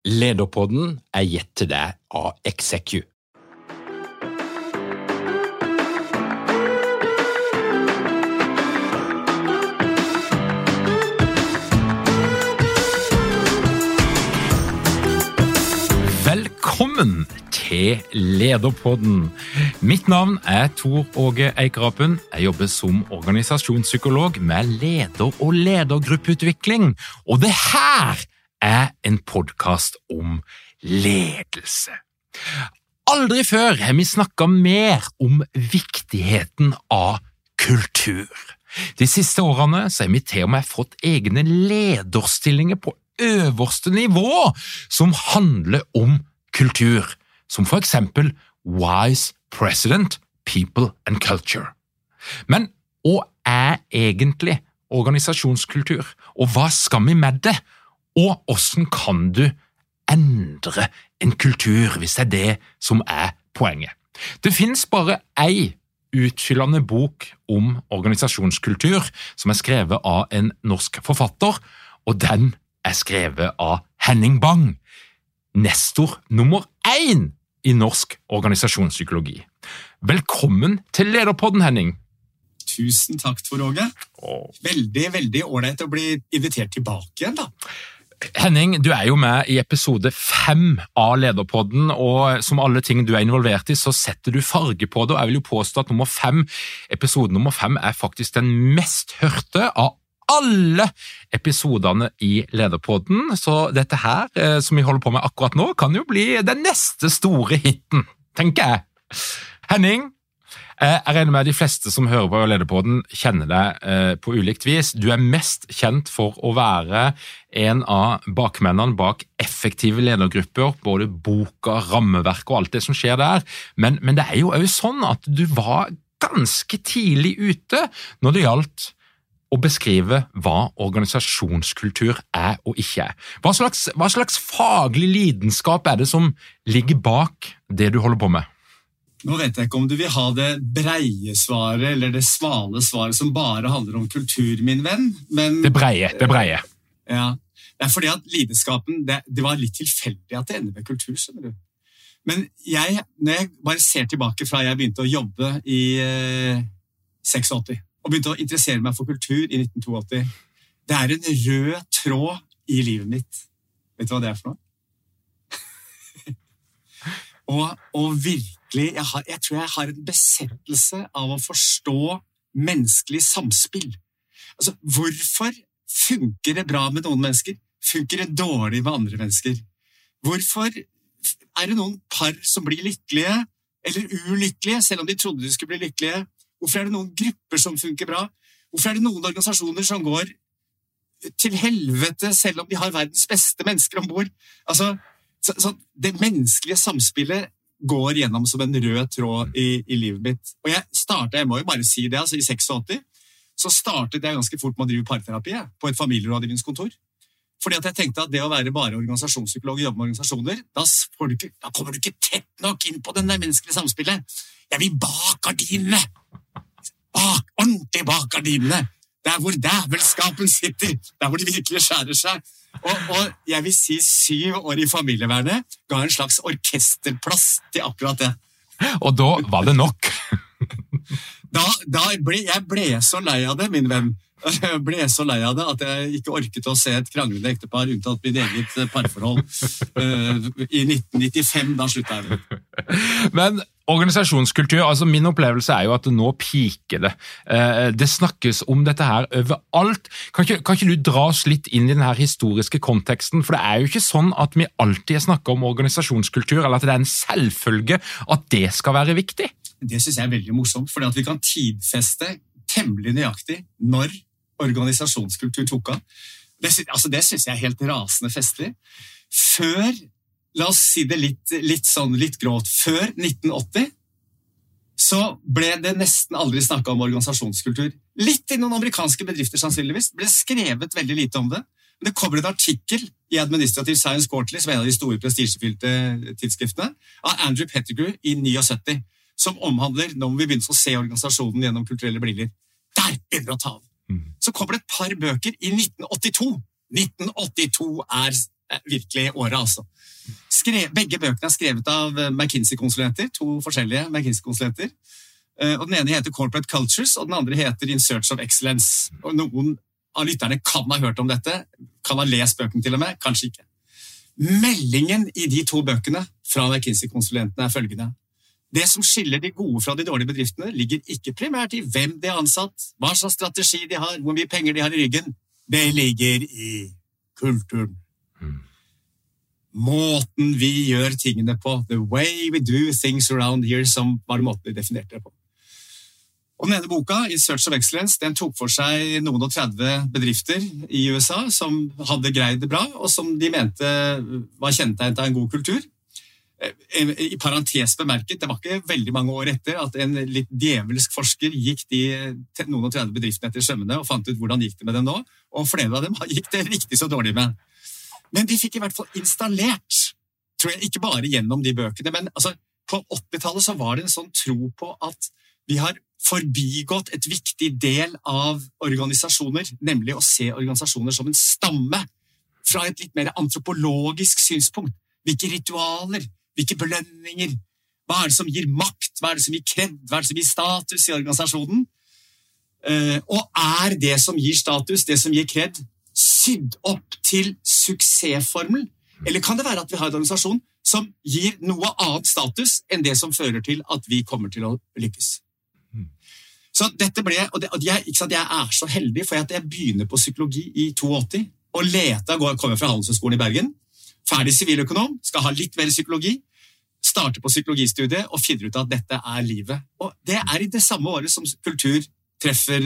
Lederpodden gitt til deg av Execu. Velkommen til Lederpodden. Mitt navn Tor Åge Eikerapen. Jeg jobber som organisasjonspsykolog med leder- og ledergruppeutvikling. Og det her en podcast om ledelse. Aldri før har vi snakket mer om viktigheten av kultur. De siste årene så har vi til og med fått egne lederstillinger på øverste nivå som handler om kultur, som for eksempel Wise President, People and Culture. Men hva egentlig organisasjonskultur, og hva skal vi med det? Og hvordan kan du endre en kultur hvis det det som poenget? Det finnes bare en utfyllende bok om organisasjonskultur som skrevet av en norsk forfatter, og den skrevet av Henning Bang, nestor nummer 1 i norsk organisasjonspsykologi. Velkommen til Lederpodden, Henning. Tusen takk, Tor Åge. Veldig ordentlig å bli invitert tilbake igjen da. Henning, du jo med i episode 5 av Lederpodden, og som alle ting du involvert i, så setter du farge på det, og jeg vil jo påstå at episode nummer 5 faktisk den mest hørte av alle episodene i Lederpodden, så dette her, som vi holder på med akkurat nå, kan jo bli den neste store hitten, tenker jeg. Henning, jeg regner med de fleste som hører på Lederpodden kjenner deg på ulikt vis. Du mest kjent for å være en av bakmennene bak effektive ledergrupper, både boka, rammeverk og alt det som skjer der, men det jo også sånn at du var ganske tidlig ute når det gjaldt å beskrive hva organisasjonskultur og ikke. Hva slags faglig lidenskap det som ligger bak det du holder på med? Nå vet jeg ikke om du vil ha det breie svaret, eller det svale svaret som bare handler om kultur, min venn, men... Det breie. Ja, det fordi at lidenskapen, det var litt tilfeldig at det ender med kultur, skjønner du. Men når jeg bare ser tilbake fra jeg begynte å jobbe i 86, og begynte å interessere meg for kultur i 1982. Det en rød tråd i livet mitt. Vet du hva det for noe? og virkelig, jeg tror jeg har en besettelse av å forstå menneskelig samspill. Altså, hvorfor funker det bra med noen mennesker? Funker det dårlig med andre mennesker? Hvorfor det noen par som blir lykkelige, eller ulykkelige, selv om de trodde de skulle bli lykkelige? Hvorfor det noen grupper som funker bra? Hvorfor det noen organisasjoner som går til helvete selv om de har verdens beste mennesker ombord? Altså, så det menneskelige samspillet går gjennom som en rød tråd i livet mitt. Og jeg må jo bare si det, altså i 86 så startet jeg ganske fort med å drive parterapi på et familierådgivningskontor. Fordi at jeg tenkte at det å være bare organisasjonspsykolog og jobbe med organisasjoner, da kommer du ikke tett nok inn på den der menneskelige samspillet. Jeg vil bak gardinene. Ordentlig bak gardinene. Der hvor dævelskapen sitter. Der hvor de virkelig skjærer seg. Og jeg vil si 7 år i familievernet ga en slags orkesterplass til akkurat det. Og da var det nok. Jeg ble så lei av det, min venn. Jeg ble så lei av det at jeg ikke orket å se et kranglende ektepar unntatt mitt eget parforhold. I 1995, da sluttet jeg det. Men organisasjonskultur, altså min opplevelse jo at nå piker det. Det snakkes om dette her overalt. Kan ikke du dra oss litt inn i denne historiske konteksten? For det jo ikke sånn at vi alltid snakker om organisasjonskultur, eller at det en selvfølge at det skal være viktig. Det synes jeg veldig morsomt, fordi at vi kan tidfeste temmelig nøyaktig når organisasjonskultur tok av. Det synes jeg helt rasende festlig. Før, la oss si det litt gråt, før 1980, så ble det nesten aldri snakket om organisasjonskultur. Litt i noen amerikanske bedrifter sannsynligvis, ble skrevet veldig lite om det. Men det kommer en artikkel i Administrative Science Quarterly, som en av de store prestisjefylte tidsskriftene, av Andrew Pettigrew i 79, som omhandler når vi begynner å se organisasjonen gjennom kulturelle briller. Der begynner å ta av. Så kommer det et par bøker i 1982. 1982 virkelig året, altså. Begge bøkene skrevet av McKinsey-konsulenter, 2 forskjellige McKinsey-konsulenter. Og den ene heter Corporate Cultures, og den andre heter In Search of Excellence. Og noen av lytterne kan ha hørt om dette, kan ha lest bøkene til og med, kanskje ikke. Meldingen i de 2 bøkene fra McKinsey-konsulentene følgende. Det som skiller de gode fra de dårlige bedriftene ligger ikke primært i hvem de har ansatt, hva slags strategi de har, hvor mye penger de har i ryggen. Det ligger i kulturen. Måten vi gjør tingene på, the way we do things around here, som var måten de definerte det på. Og den ene boka, In Search of Excellence, den tok for seg noen og 30 bedrifter i USA som hadde greid det bra, og som de mente var kjennetegnet av en god kultur. I parentes bemerket, det var ikke veldig mange år etter at en litt djevelsk forsker gikk de noen og 30 bedriftene etter sømmene og fant ut hvordan gikk det med dem nå, og flere av dem gikk det riktig så dårlig med. Men de fikk i hvert fall installert, tror jeg, ikke bare gjennom de bøkene, men altså, på 80-tallet så var det en sånn tro på at vi har forbigått et viktig del av organisasjoner, nemlig å se organisasjoner som en stamme, fra et litt mer antropologisk synspunkt. Hvilke ritualer, hvilke belønninger, hva det som gir makt, hva det som gir kred, hva det som gir status i organisasjonen? Og det som gir status, det som gir kred, sydd opp til suksessformel? Eller kan det være at vi har en organisasjon som gir noe annet status enn det som fører til at vi kommer til å lykkes? Så dette ble, jeg så heldig, for jeg begynner på psykologi i 82, og kommer fra Handelshøyskolen i Bergen, ferdig siviløkonom, skal ha litt mer psykologi, starter på psykologistudiet og finner ut at dette livet. Og det i det samme året som kultur treffer,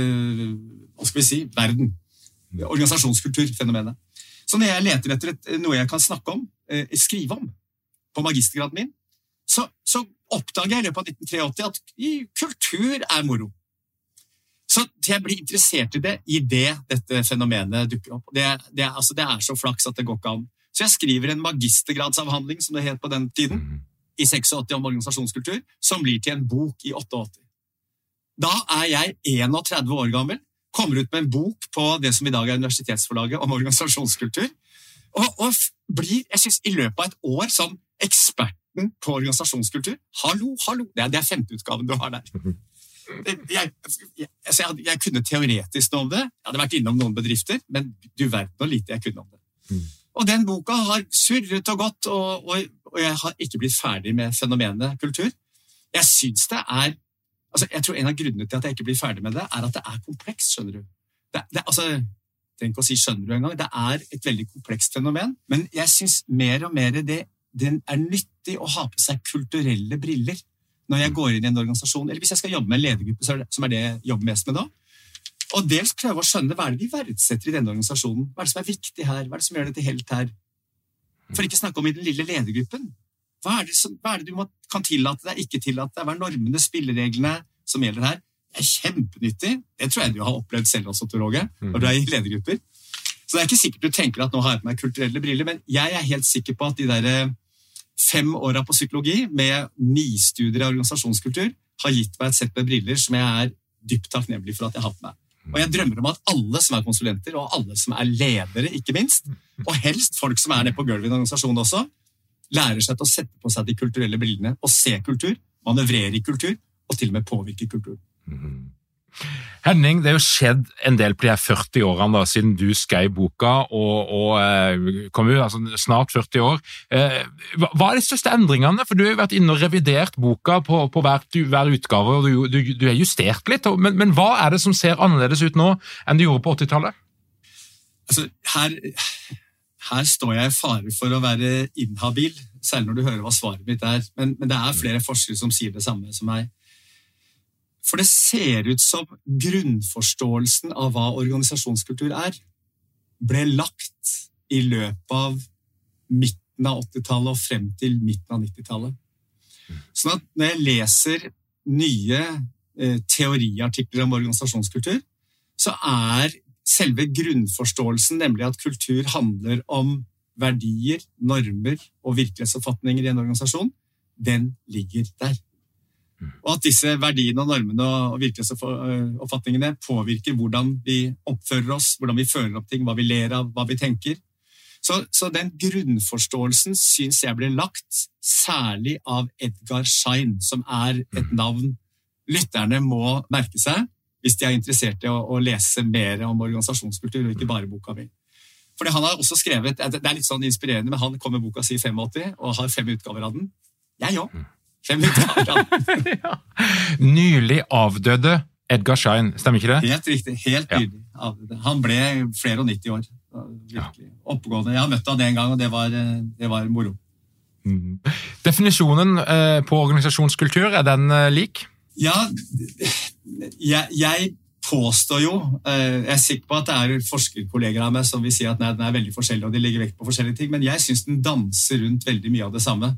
verden, organisasjonskulturfenomenet. Så når jeg leter etter noe jeg kan snakke om, skrive om, på magistergraden min, så oppdager jeg i løpet av 1983 at kultur moro. Så jeg blir interessert i dette fenomenet dukker opp. Det så flaks at det går ikke an. Så jeg skriver en magistergradsavhandling, som det het på den tiden, i 86 om organisasjonskultur, som blir til en bok i 88. Da jeg 31 år gammel, kommer ut med en bok på det som i dag Universitetsforlaget om organisasjonskultur, og blir, jeg synes, i løpet av et år som ekspert på organisasjonskultur. Hallo. Det 5. utgaven du har der. Jeg kunne teoretisk noe om det. Jeg hadde vært innom noen bedrifter, men du vet noe lite jeg kunne om det. Og den boka har surret og gått, og jeg har ikke blitt ferdig med fenomenet kultur. Jeg synes det jeg tror en av grunnene til at jeg ikke blir ferdig med det, at det komplekst, skjønner du. Tenk å si skjønner du en gang, det et veldig komplekst fenomen, men jeg synes mer og mer det nyttig å ha på seg kulturelle briller når jeg går inn i en organisasjon, eller hvis jeg skal jobbe med en ledergruppe, som det jeg jobber mest med da. Og dels prøve å skjønne hva det vi verdsetter i denne organisasjonen, hva det som viktig her, hva det som gjør det til helt her. For ikke snakke om i den lille ledergruppen. Hva det du kan tillate deg, ikke tillate deg, hva normene, spillereglene som gjelder her? Det kjempenyttig. Det tror jeg du har opplevd selv også, Tor Åge, når du i ledergrupper. Så det ikke sikkert du tenker at nå har jeg på meg kulturelle briller, men jeg helt sikker på at de der 5 årene på psykologi med 9 studier av organisasjonskultur har gitt meg et sett med briller som jeg dypt takknemlig for at jeg har hatt med. Og jeg drømmer om at alle som konsulenter, og alle som ledere, ikke minst, og helst folk som nede på gulvet i en organisasjon også, lærer seg til å sette på seg de kulturelle brillene og se kultur, manøvrere i kultur, og til og med påvirke kultur. Henning, det jo skjedd en del på de 40 årene da, siden du skrev boka, og kom jo snart 40 år. Hva de største endringene? For du har jo vært inne og revidert boka på hver utgave, og du har justert litt, men hva det som ser annerledes ut nå enn du gjorde på 80-tallet? Altså, her står jeg i fare for å være inhabil, selv når du hører hva svaret mitt men det flere forskere som sier det samme som meg. For det ser ut som grunnforståelsen av hva organisasjonskultur ble lagt i løpet av midten av 80-tallet og frem til midten av 90-tallet. Sånn at når jeg leser nye teoriartikler om organisasjonskultur, så selve grunnforståelsen, nemlig at kultur handler om verdier, normer og virkelighetsoppfatninger i en organisasjon, den ligger der. Og at disse verdiene og normene og virkelighetsoppfatningene påvirker hvordan vi oppfører oss, hvordan vi føler opp ting, hva vi ler av, hva vi tenker. Så den grunnforståelsen synes jeg ble lagt særlig av Edgar Schein, som et navn lytterne må merke seg hvis de interessert i å lese mer om organisasjonskultur, og ikke bare boka mi. Fordi han har også skrevet, det litt sånn inspirerende, men han kom med boka si 85, og har 5 utgaver av den. Jeg også. 5 utgaver av den. Ja. Nylig avdøde Edgar Schein, stemmer ikke det? Helt riktig, helt nylig avdøde. Han ble flere og 90 år. Virkelig oppegående. Jeg har møtt han en gang, og det var moro. Definisjonen på organisasjonskultur, den lik? Ja, jeg påstår jo, jeg sikker på at det forskerkolleger av meg som vil si at den veldig forskjellig, og de legger vekt på forskjellige ting, men jeg synes den danser rundt veldig mye av det samme.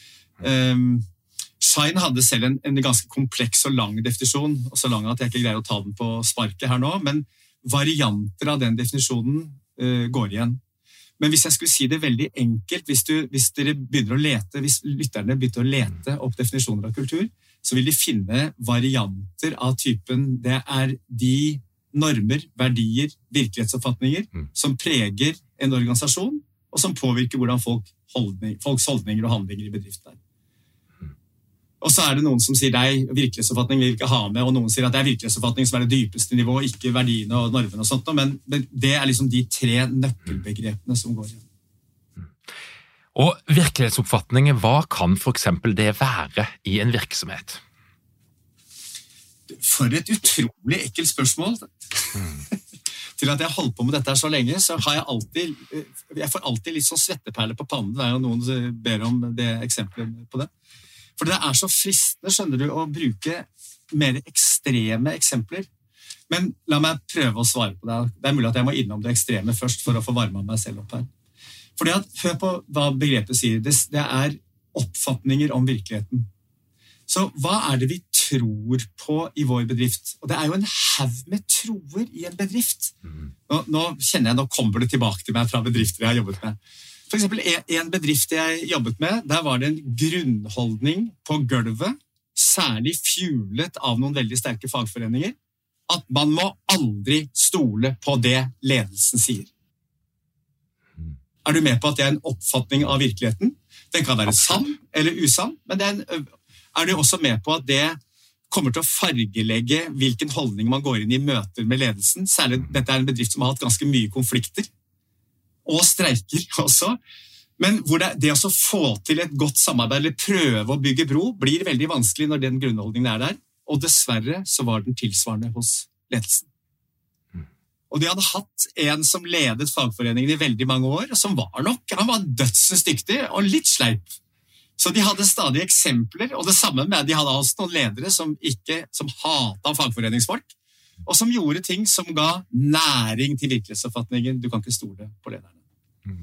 Schein hadde selv en ganske kompleks og lang definisjon, og så lang at jeg ikke greier å ta den på sparket her nå, men varianter av den definisjonen går igjen. Men hvis jeg skulle si det veldig enkelt, hvis dere begynner å lete, hvis lytterne begynner å lete opp definisjoner av kultur, så vil de finne varianter av typen, det de normer, verdier, virkelighetsoppfatninger som preger en organisasjon, og som påvirker hvordan folks holdninger og handlinger i bedriften er. Og så det noen som sier nei, virkelighetsoppfatning vil vi ikke ha med, og noen sier at det virkelighetsoppfatning som det dypeste nivå, ikke verdiene og normene og sånt, men det liksom de 3 nøkkelbegrepene som går igjen. Og virkelighetsoppfatninger, hva kan for eksempel det være i en virksomhet? For et utrolig ekkelt spørsmål. Til at jeg holdt på med dette så lenge, så har jeg får alltid litt sånn svetteperler på pannen. Det jo noen som ber om det eksempelet på det. For det så fristende, skjønner du, å bruke mer ekstreme eksempler. Men la meg prøve å svare på det. Det mulig at jeg må innom det ekstreme først for å få varme meg selv opp her. Fordi hør på hva begrepet sier. Det oppfatninger om virkeligheten. Så hva det vi tror på i vår bedrift? Og det jo en haug med troer i en bedrift. Nå kjenner jeg, nå kommer det tilbake til meg fra bedrifter jeg har jobbet med. For eksempel en bedrift jeg jobbet med, der var det en grunnholdning på gulvet, særlig fuelet av noen veldig sterke fagforeninger, at man må aldri stole på det ledelsen sier. Du med på at det en oppfatning av virkeligheten? Den kan være sann eller usann, men du også med på at det kommer til å fargelegge hvilken holdning man går inn i møter med ledelsen? Særlig dette en bedrift som har hatt ganske mye konflikter, og streiker også. Men hvor det å få til et godt samarbeid, eller prøve å bygge bro, blir veldig vanskelig når den grunnholdningen der. Og dessverre så var den tilsvarende hos ledelsen. Og de hadde hatt en som ledet fagforeningen i veldig mange år, og som han var dødsens dyktig og litt sleip. Så de hadde stadig eksempler, og det samme med de hadde også noen ledere som hatet fagforeningsfolk, og som gjorde ting som ga næring til virkelighetsoppfatningen. Du kan ikke stole på lederne.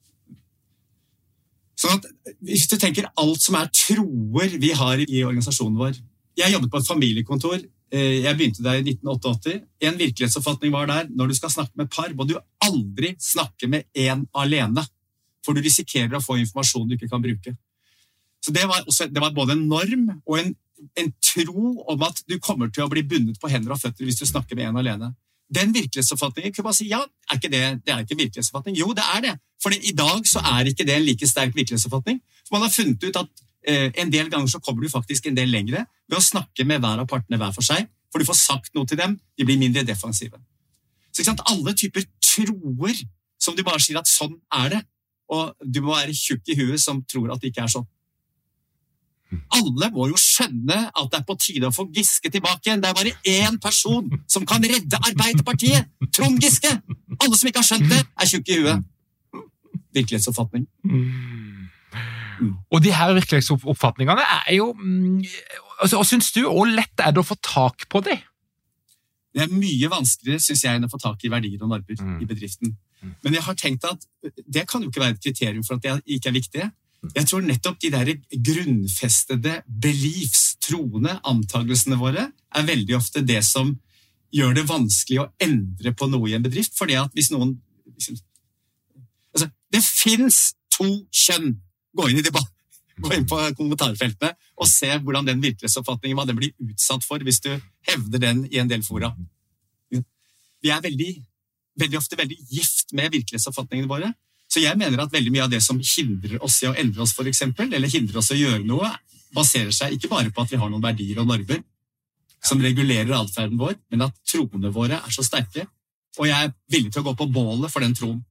Sånn at hvis du tenker alt som troer vi har i organisasjonen vår. Jeg jobbet på et familiekontor. Jeg begynte der i 1988. En virkelighetsoppfatning var der. Når du skal snakke med par, må du aldri snakke med en alene, for du risikerer å få informasjon du ikke kan bruke. Så det var både en norm og en tro om at du kommer til å bli bundet på hender og føtter hvis du snakker med en alene. Den virkelighetsoppfatningen kunne man si, ja, det ikke virkelighetsoppfatning? Jo, det det. For i dag så ikke det en like sterk virkelighetsoppfatning. For man har funnet ut at en del ganger så kommer du faktisk en del lengre ved å snakke med hver av partene hver for seg, for du får sagt noe til dem, de blir mindre defensive. Så ikke sant, alle typer troer som du bare sier at sånn det, og du må være tjukk i huet som tror at det ikke sånn. Alle må jo skjønne at det på tide å få Giske tilbake igjen. Det bare én person som kan redde Arbeiderpartiet. Trond Giske. Alle som ikke har skjønt det, tjukke i huet. Virkelighetsoppfatning. Og de her virkelighetsoppfatningene jo... Og synes du, hvor lett det å få tak på det? Det mye vanskeligere, synes jeg, enn å få tak i verdier og normer i bedriften. Men jeg har tenkt at det kan jo ikke være et kriterium for at det ikke viktig. Jeg tror nettopp de der grunnfestede beliefs, troende, antagelsene våre veldig ofte det som gjør det vanskelig å endre på noe i en bedrift, fordi at hvis noen... Altså, det finnes 2 kjønn. Gå inn i debatt. Gå inn på kommentarfeltene og se hvordan den virkelighetsoppfatningen hva den blir utsatt for hvis du hevder den i en del fora. Vi veldig ofte veldig gift med virkelighetsoppfatningene våre, Så jeg mener at veldig mye av det som hindrer oss i å endre oss for eksempel, eller hindrer oss i å gjøre noe, baserer seg ikke bare på at vi har noen verdier og normer som regulerer adferden vår, men at troene våre så sterke, og jeg villig til å gå på bålet for den troen.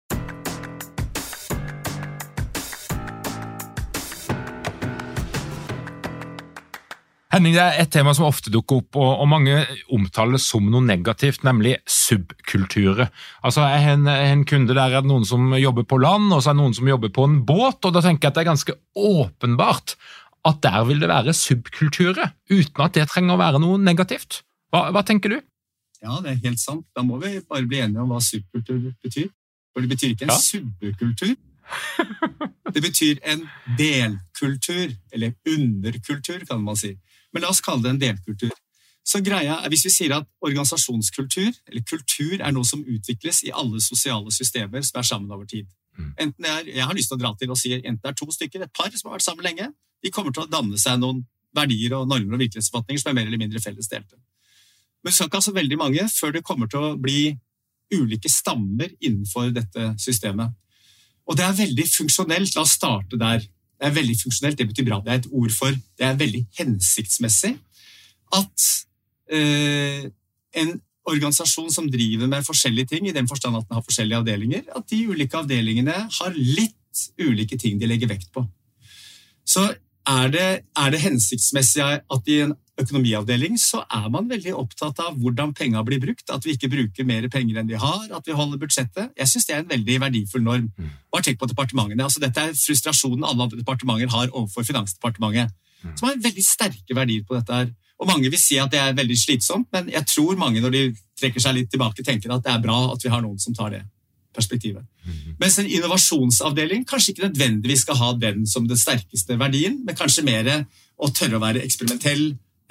Henning, det et tema som ofte dukker opp, og mange omtaler som noe negativt, nemlig subkulturer. Altså, jeg har en kunde der det noen som jobber på land, og så det noen som jobber på en båt, og da tenker jeg at det ganske åpenbart at der vil det være subkulturer, uten at det trenger å være noe negativt. Hva tenker du? Ja, det helt sant. Da må vi bare bli enige om hva subkultur betyr. For det betyr ikke en subkultur. Det betyr en delkultur, eller underkultur, kan man si. Men la oss kalle det en delkultur. Så greia hvis vi sier at organisasjonskultur, eller kultur, noe som utvikles i alle sosiale systemer som sammen over tid. Enten jeg har lyst til å dra til og si, enten det to stykker, et par som har vært sammen lenge, de kommer til å danne seg noen verdier og normer og virkelighetsoppfatninger som mer eller mindre felles delte. Men så er ikke altså veldig mange før det kommer til å bli ulike stammer innenfor dette systemet. Og det veldig funksjonelt, la oss starte der. Det veldig funksjonelt, det betyr bra. Det et ord for, det veldig hensiktsmessig at en organisasjon som driver med forskjellige ting, i den forstand at den har forskjellige avdelinger, at de ulike avdelingene har litt ulike ting de legger vekt på. Så det hensiktsmessig at i en økonomiavdeling så man veldig opptatt av hvordan penger blir brukt, at vi ikke bruker mer penger enn vi har, at vi holder budsjettet. Jeg synes det en veldig verdifull norm. Bare tenk på departementene. Altså, dette frustrasjonen alle andre departementer har overfor Finansdepartementet, som har veldig sterke verdier på dette her. Og mange vil si at det veldig slitsomt, men jeg tror mange når de trekker seg litt tilbake tenker at det bra at vi har noen som tar det perspektivet. Mens en innovasjonsavdeling kanskje ikke nødvendigvis skal ha den som den sterkeste verdien, men kanskje mer å tørre å være eksperimentell,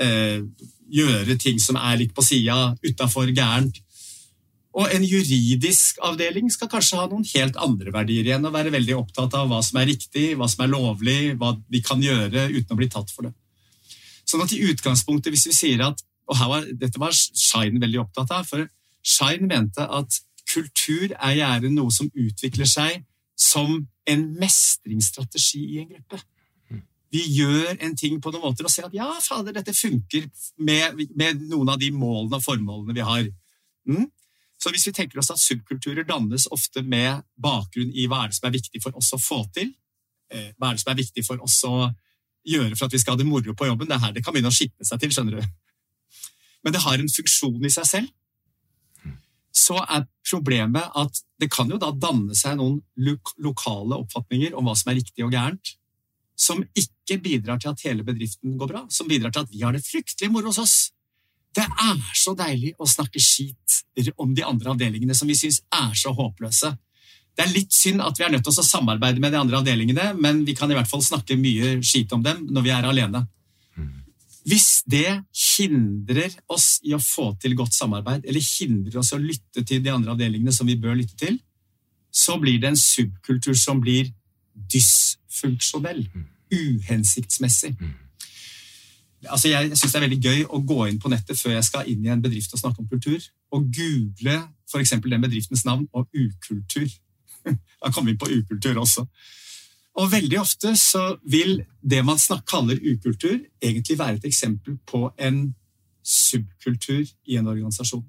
gjøre ting som litt på siden, utenfor gærent. Og en juridisk avdeling skal kanskje ha noen helt andre verdier igjen, og være veldig opptatt av hva som riktig, hva som lovlig, hva vi kan gjøre uten å bli tatt for det. Sånn at i utgangspunktet, hvis vi sier at, og dette var Schein veldig opptatt av, for Schein mente at kultur gjerne noe som utvikler seg som en mestringsstrategi i en gruppe. Vi gjør en ting på noen måter og ser at ja, fader, dette funker med noen av de målene og formålene vi har. Så hvis vi tenker oss at subkulturer dannes ofte med bakgrunn i hva det som viktig for oss å få til, hva det som viktig for oss å gjøre for at vi skal ha det moro på jobben, det her det kan begynne å skitne seg til, skjønner du. Men det har en funksjon i seg selv. Så problemet at det kan jo da danne seg noen lokale oppfatninger om hva som riktig og gærent, som ikke bidrar til at hele bedriften går bra, som bidrar til at vi har det fryktelig moro hos oss. Det så deilig å snakke skit om de andre avdelingene som vi synes så håpløse. Det litt synd at vi nødt til å samarbeide med de andre avdelingene, men vi kan i hvert fall snakke mye skit om dem når vi alene. Hvis det hindrer oss i å få til godt samarbeid, eller hindrer oss å lytte til de andre avdelingene som vi bør lytte til, så blir det en subkultur som blir dysfunksjonell, uhensiktsmessig. Altså jeg synes det veldig gøy å gå inn på nettet før jeg skal inn i en bedrift og snakke om kultur, og google for eksempel den bedriftens navn og ukultur. Da kommer vi på ukultur også. Og veldig ofte så vil det man kaller ukultur egentlig være et eksempel på en subkultur i en organisasjon.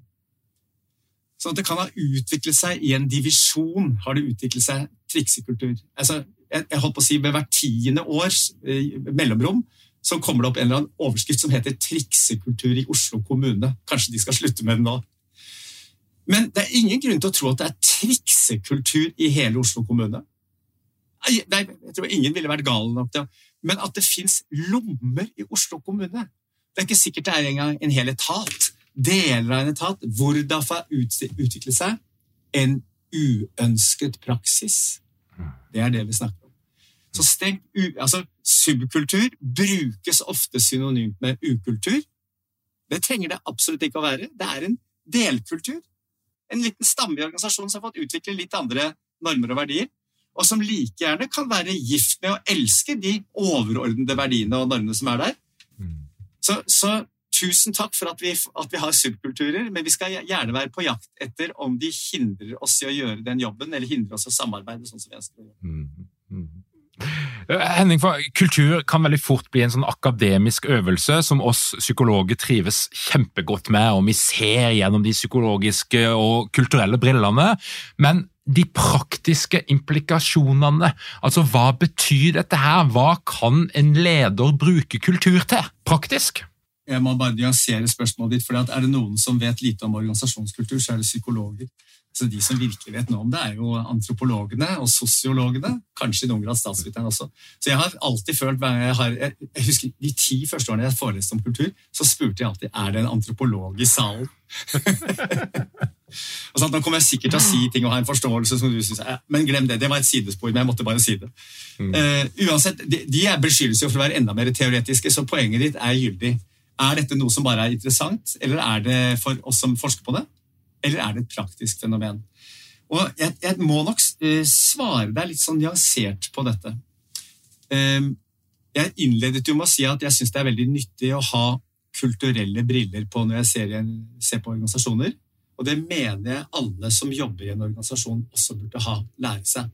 Så det kan ha utviklet seg i en divisjon, har det utviklet seg triksekultur. Altså, jeg holdt på å si ved hvert 10. års mellomrom, så kommer det opp en eller annen overskrift som heter triksekultur i Oslo kommune. Kanskje de skal slutte med den nå. Men det ingen grunn til å tro at det triksekultur i hele Oslo kommune. Nei, jeg tror ingen ville vært gale nok til. Men at det finnes lommer i Oslo kommune. Det ikke sikkert det engang en hel etat. Deler av en etat, hvor det får utvikle seg en uønsket praksis. Det det vi snakker om. Så subkultur brukes ofte synonymt med ukultur. Det trenger det absolutt ikke å være. Det en delkultur. En liten stamme i organisasjonen som har fått utvikle litt andre normer og verdier, og som like gjerne kan være gift med å elske de overordnede verdiene og normene som der. Så tusen takk for at vi har subkulturer, men vi skal gjerne være på jakt etter om de hindrer oss i å gjøre den jobben, eller hindrer oss i å samarbeide sånn som vi ønsker å gjøre. Henning, for kultur kan veldig fort bli en sånn akademisk øvelse som oss psykologer trives kjempegodt med, og vi ser gjennom de psykologiske og kulturelle brillene, men de praktiske implikasjonene, altså hva betyr dette her? Hva kan en leder bruke kultur til, praktisk? Jeg må bare nyansere spørsmålet ditt, for det noen som vet lite om organisasjonskultur, så det psykologer. Så de som virkelig vet noe om det jo antropologene og sosiologene, kanskje i noen grad statsviteren også. Så jeg har alltid følt, jeg husker de 10 første årene jeg foreleste om kultur, så spurte jeg alltid, det en antropolog i salen? Og sånn, nå kommer jeg sikkert til å si ting og ha en forståelse som du synes, men glem det var et sidespor, men jeg måtte bare si det. Uansett, de beskyldes jo for å være enda mer teoretiske, så poenget ditt gyldig. Dette noe som bare interessant, eller det for oss som forsker på det? Eller det et praktisk fenomen? Og jeg må nok svare deg litt sånn nyansert på dette. Jeg innledet jo med å si at jeg synes det veldig nyttig å ha kulturelle briller på når jeg ser på organisasjoner, og det mener jeg alle som jobber i en organisasjon også burde lære seg.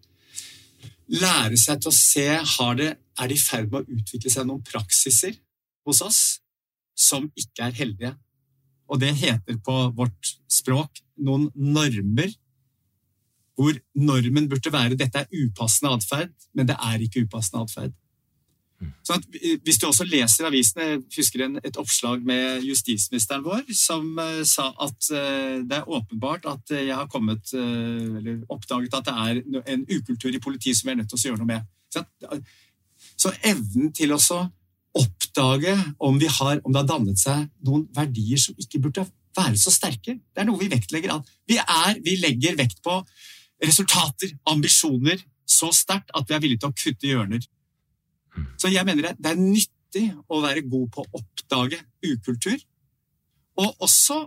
Lære seg til å se, de i ferd med å utvikle seg noen praksiser hos oss som ikke heldige. Og det heter på vårt språk noen normer, hvor normen burde være dette upassende adferd, men det ikke upassende adferd. Så hvis du også leser avisene, jeg husker et oppslag med justisministeren vår, som sa at det åpenbart at jeg har eller oppdaget at det en ukultur i politiet som jeg nødt til å gjøre noe med. Så evnen til å oppdage om det har dannet seg noen verdier som ikke burde være så sterke. Det noe vi vektlegger av. Vi legger vekt på resultater, ambisjoner, så sterkt at vi villige til å kutte hjørner. Så jeg mener det nyttig å være god på å oppdage ukultur, og også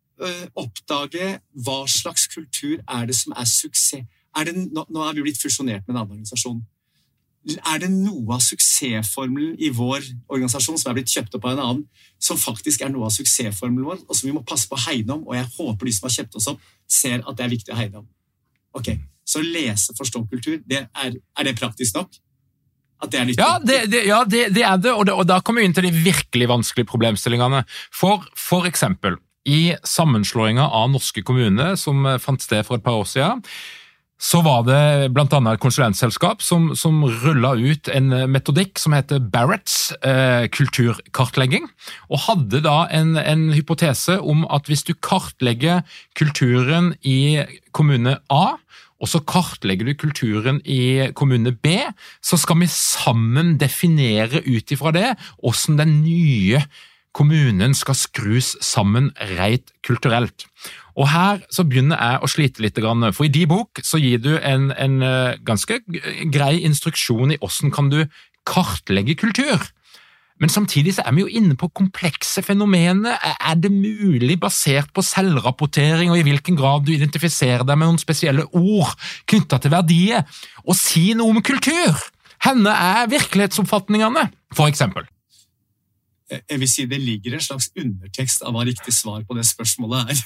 oppdage hva slags kultur det som suksess. Nå vi blitt fusjonert med en annen organisasjon. Det noe av suksessformelen i vår organisasjon som blitt kjøpt opp av en annen, som faktisk noe av suksessformelen vår, og som vi må passe på å hegne om, og jeg håper de som har kjøpt oss opp, ser at det viktig å hegne om. Ok, så lese, forstå kultur, det praktisk nok? At det nyttig? Ja, det det, og da kommer vi inn til de virkelig vanskelige problemstillingene. For eksempel, i sammenslåingen av norske kommuner, som fant sted for et par år siden, så var det blant annet et konsulentselskap som rullet ut en metodikk som heter Barrett's kulturkartlegging, og hadde da en hypotese om at hvis du kartlegger kulturen i kommune A, og så kartlegger du kulturen i kommune B, så skal vi sammen definere ut ifra det hvordan den nye kommunen skal skrus sammen reit kulturelt. Og her så begynner jeg å slite litt, for i din bok så gir du en ganske grei instruksjon i hvordan kan du kartlegge kultur. Men samtidig så vi jo inne på komplekse fenomener. Det mulig basert på selvrapportering og i hvilken grad du identifiserer deg med noen spesielle ord knyttet til verdier, og si noe om kultur? Henne virkelighetsoppfatningene, for eksempel? Jeg vil si det ligger en slags undertekst av hva riktig svar på det spørsmålet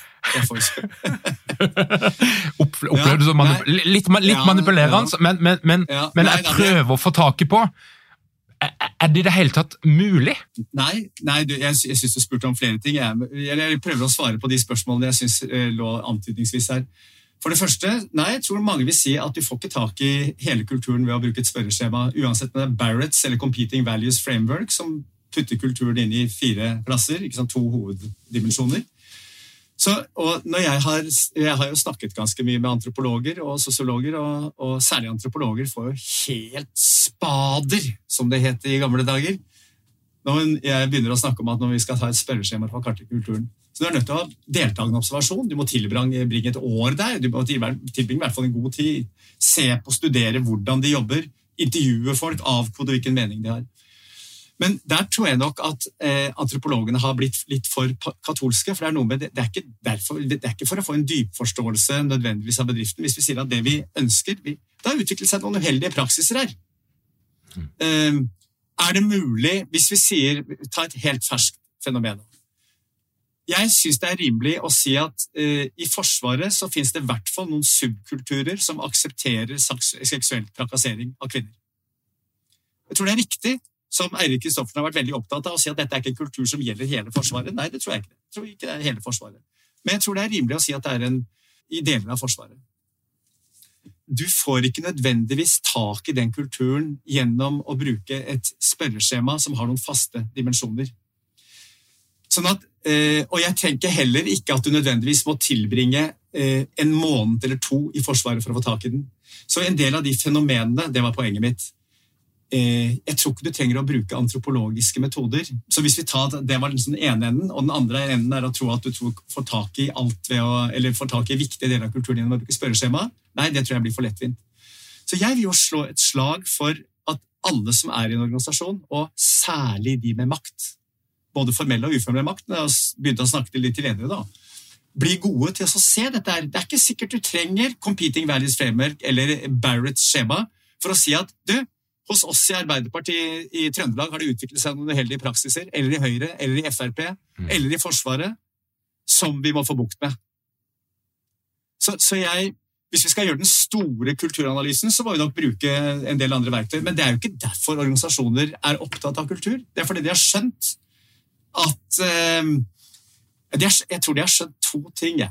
Opplever du som litt manipulerende, men jeg prøver å få tak i på. Det i det hele tatt mulig? Nei, jeg synes du spurte om flere ting. Jeg prøver å svare på de spørsmålene jeg synes lå antydningsvis her. For det første, jeg tror mange vil si at du får ikke tak i hele kulturen ved å bruke et spørreskjema, uansett med Barrett's eller Competing Values Framework, som putter kulturen inn i 4 klasser, ikke sant, 2 hoveddimensjoner. Og når jeg har jo snakket ganske mye med antropologer og sosiologer, og særlig antropologer får jo helt spader, som det het i gamle dager, når jeg begynner å snakke om at når vi skal ta et spørreskjema for å kartlegge kulturen. Så du nødt til å ha deltagende observasjon, du må tilbringe et år der, du må tilbringe i hvert fall en god tid, se på, studere hvordan de jobber, intervjue folk, avkode hvilken mening de har. Men der tror jeg nok at antropologene har blitt litt for katolske, for det noe med, det ikke for å få en dypforståelse nødvendigvis av bedriften. Hvis vi sier at det vi ønsker, da utvikler seg noen uheldige praksiser her. Det mulig, hvis vi sier, ta et helt ferskt fenomen, Jeg synes det rimelig å si at i Forsvaret så finnes det i hvert fall noen subkulturer som aksepterer seksuell trakassering av kvinner. Jeg tror det riktig, som Eirik Kristoffersen har vært veldig opptatt av, å si at dette ikke en kultur som gjelder hele Forsvaret. Nei, det tror jeg ikke. Jeg tror ikke det hele Forsvaret. Men jeg tror det rimelig å si at det i deler av Forsvaret. Du får ikke nødvendigvis tak i den kulturen gjennom å bruke et spørreskjema som har noen faste dimensjoner. Sånn at, og jeg tenker heller ikke at du nødvendigvis må tilbringe en måned eller 2 i Forsvaret for å få tak i den. Så en del av de fenomenene, det var poenget mitt. Jeg tror ikke du trenger å bruke antropologiske metoder. Så hvis vi tar, det var den ene enden, og den andre enden å tro at du får tak i alt eller får tak i viktige deler av kulturen gjennom å bruke spørreskjema. Nei, det tror jeg blir for lettvint. Så jeg vil jo slå et slag for at alle som i en organisasjon, og særlig de med makt, både formelle og uformelle makt, når jeg begynte å snakke litt til ledere da, blir gode til å se dette her. Det er ikke sikkert du trenger Competing Values Framework eller Barrett's skjema for å si at hos oss i Arbeiderpartiet i Trøndelag har det utviklet seg noen uheldige praksiser, eller i Høyre, eller i FRP, eller i Forsvaret, som vi må få bukt med. Så hvis vi skal gjøre den store kulturanalysen, så må vi nok bruke en del andre verktøy, men det jo ikke derfor organisasjoner opptatt av kultur. Det fordi de har skjønt at jeg tror de har skjønt 2 ting.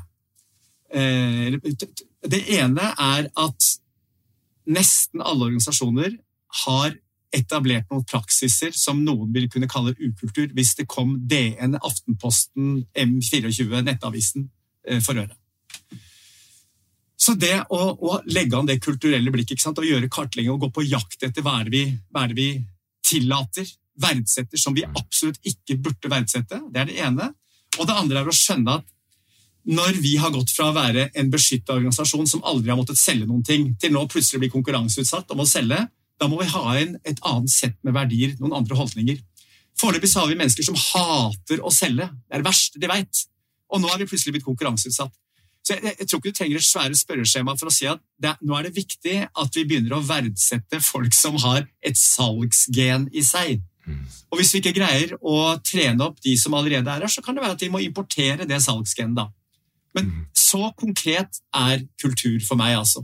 Det ene at nesten alle organisasjoner har etablert noen praksiser som noen vil kunne kalle ukultur hvis det kom DN, Aftenposten, M24, Nettavisen for øre. Så det å legge an det kulturelle blikket, ikke sant, og gjøre kartlegging og gå på jakt etter hva det vi tillater, verdsetter som vi absolutt ikke burde verdsette, det det ene. Og det andre å skjønne at når vi har gått fra å være en beskyttet organisasjon som aldri har måttet selge noen ting, til nå plutselig bli konkurranseutsatt om å selge, da må vi ha et annet sett med verdier, noen andre holdninger. Foreløpig så har vi mennesker som hater å selge. Det det verste de vet. Og nå vi plutselig blitt konkurranseutsatt. Så jeg tror ikke du trenger et svære spørreskjema for å si at nå det viktig at vi begynner å verdsette folk som har et salgsgen i seg. Og hvis vi ikke greier å trene opp de som allerede her, så kan det være at de må importere det salgsgen da. Men så konkret kultur for meg, altså.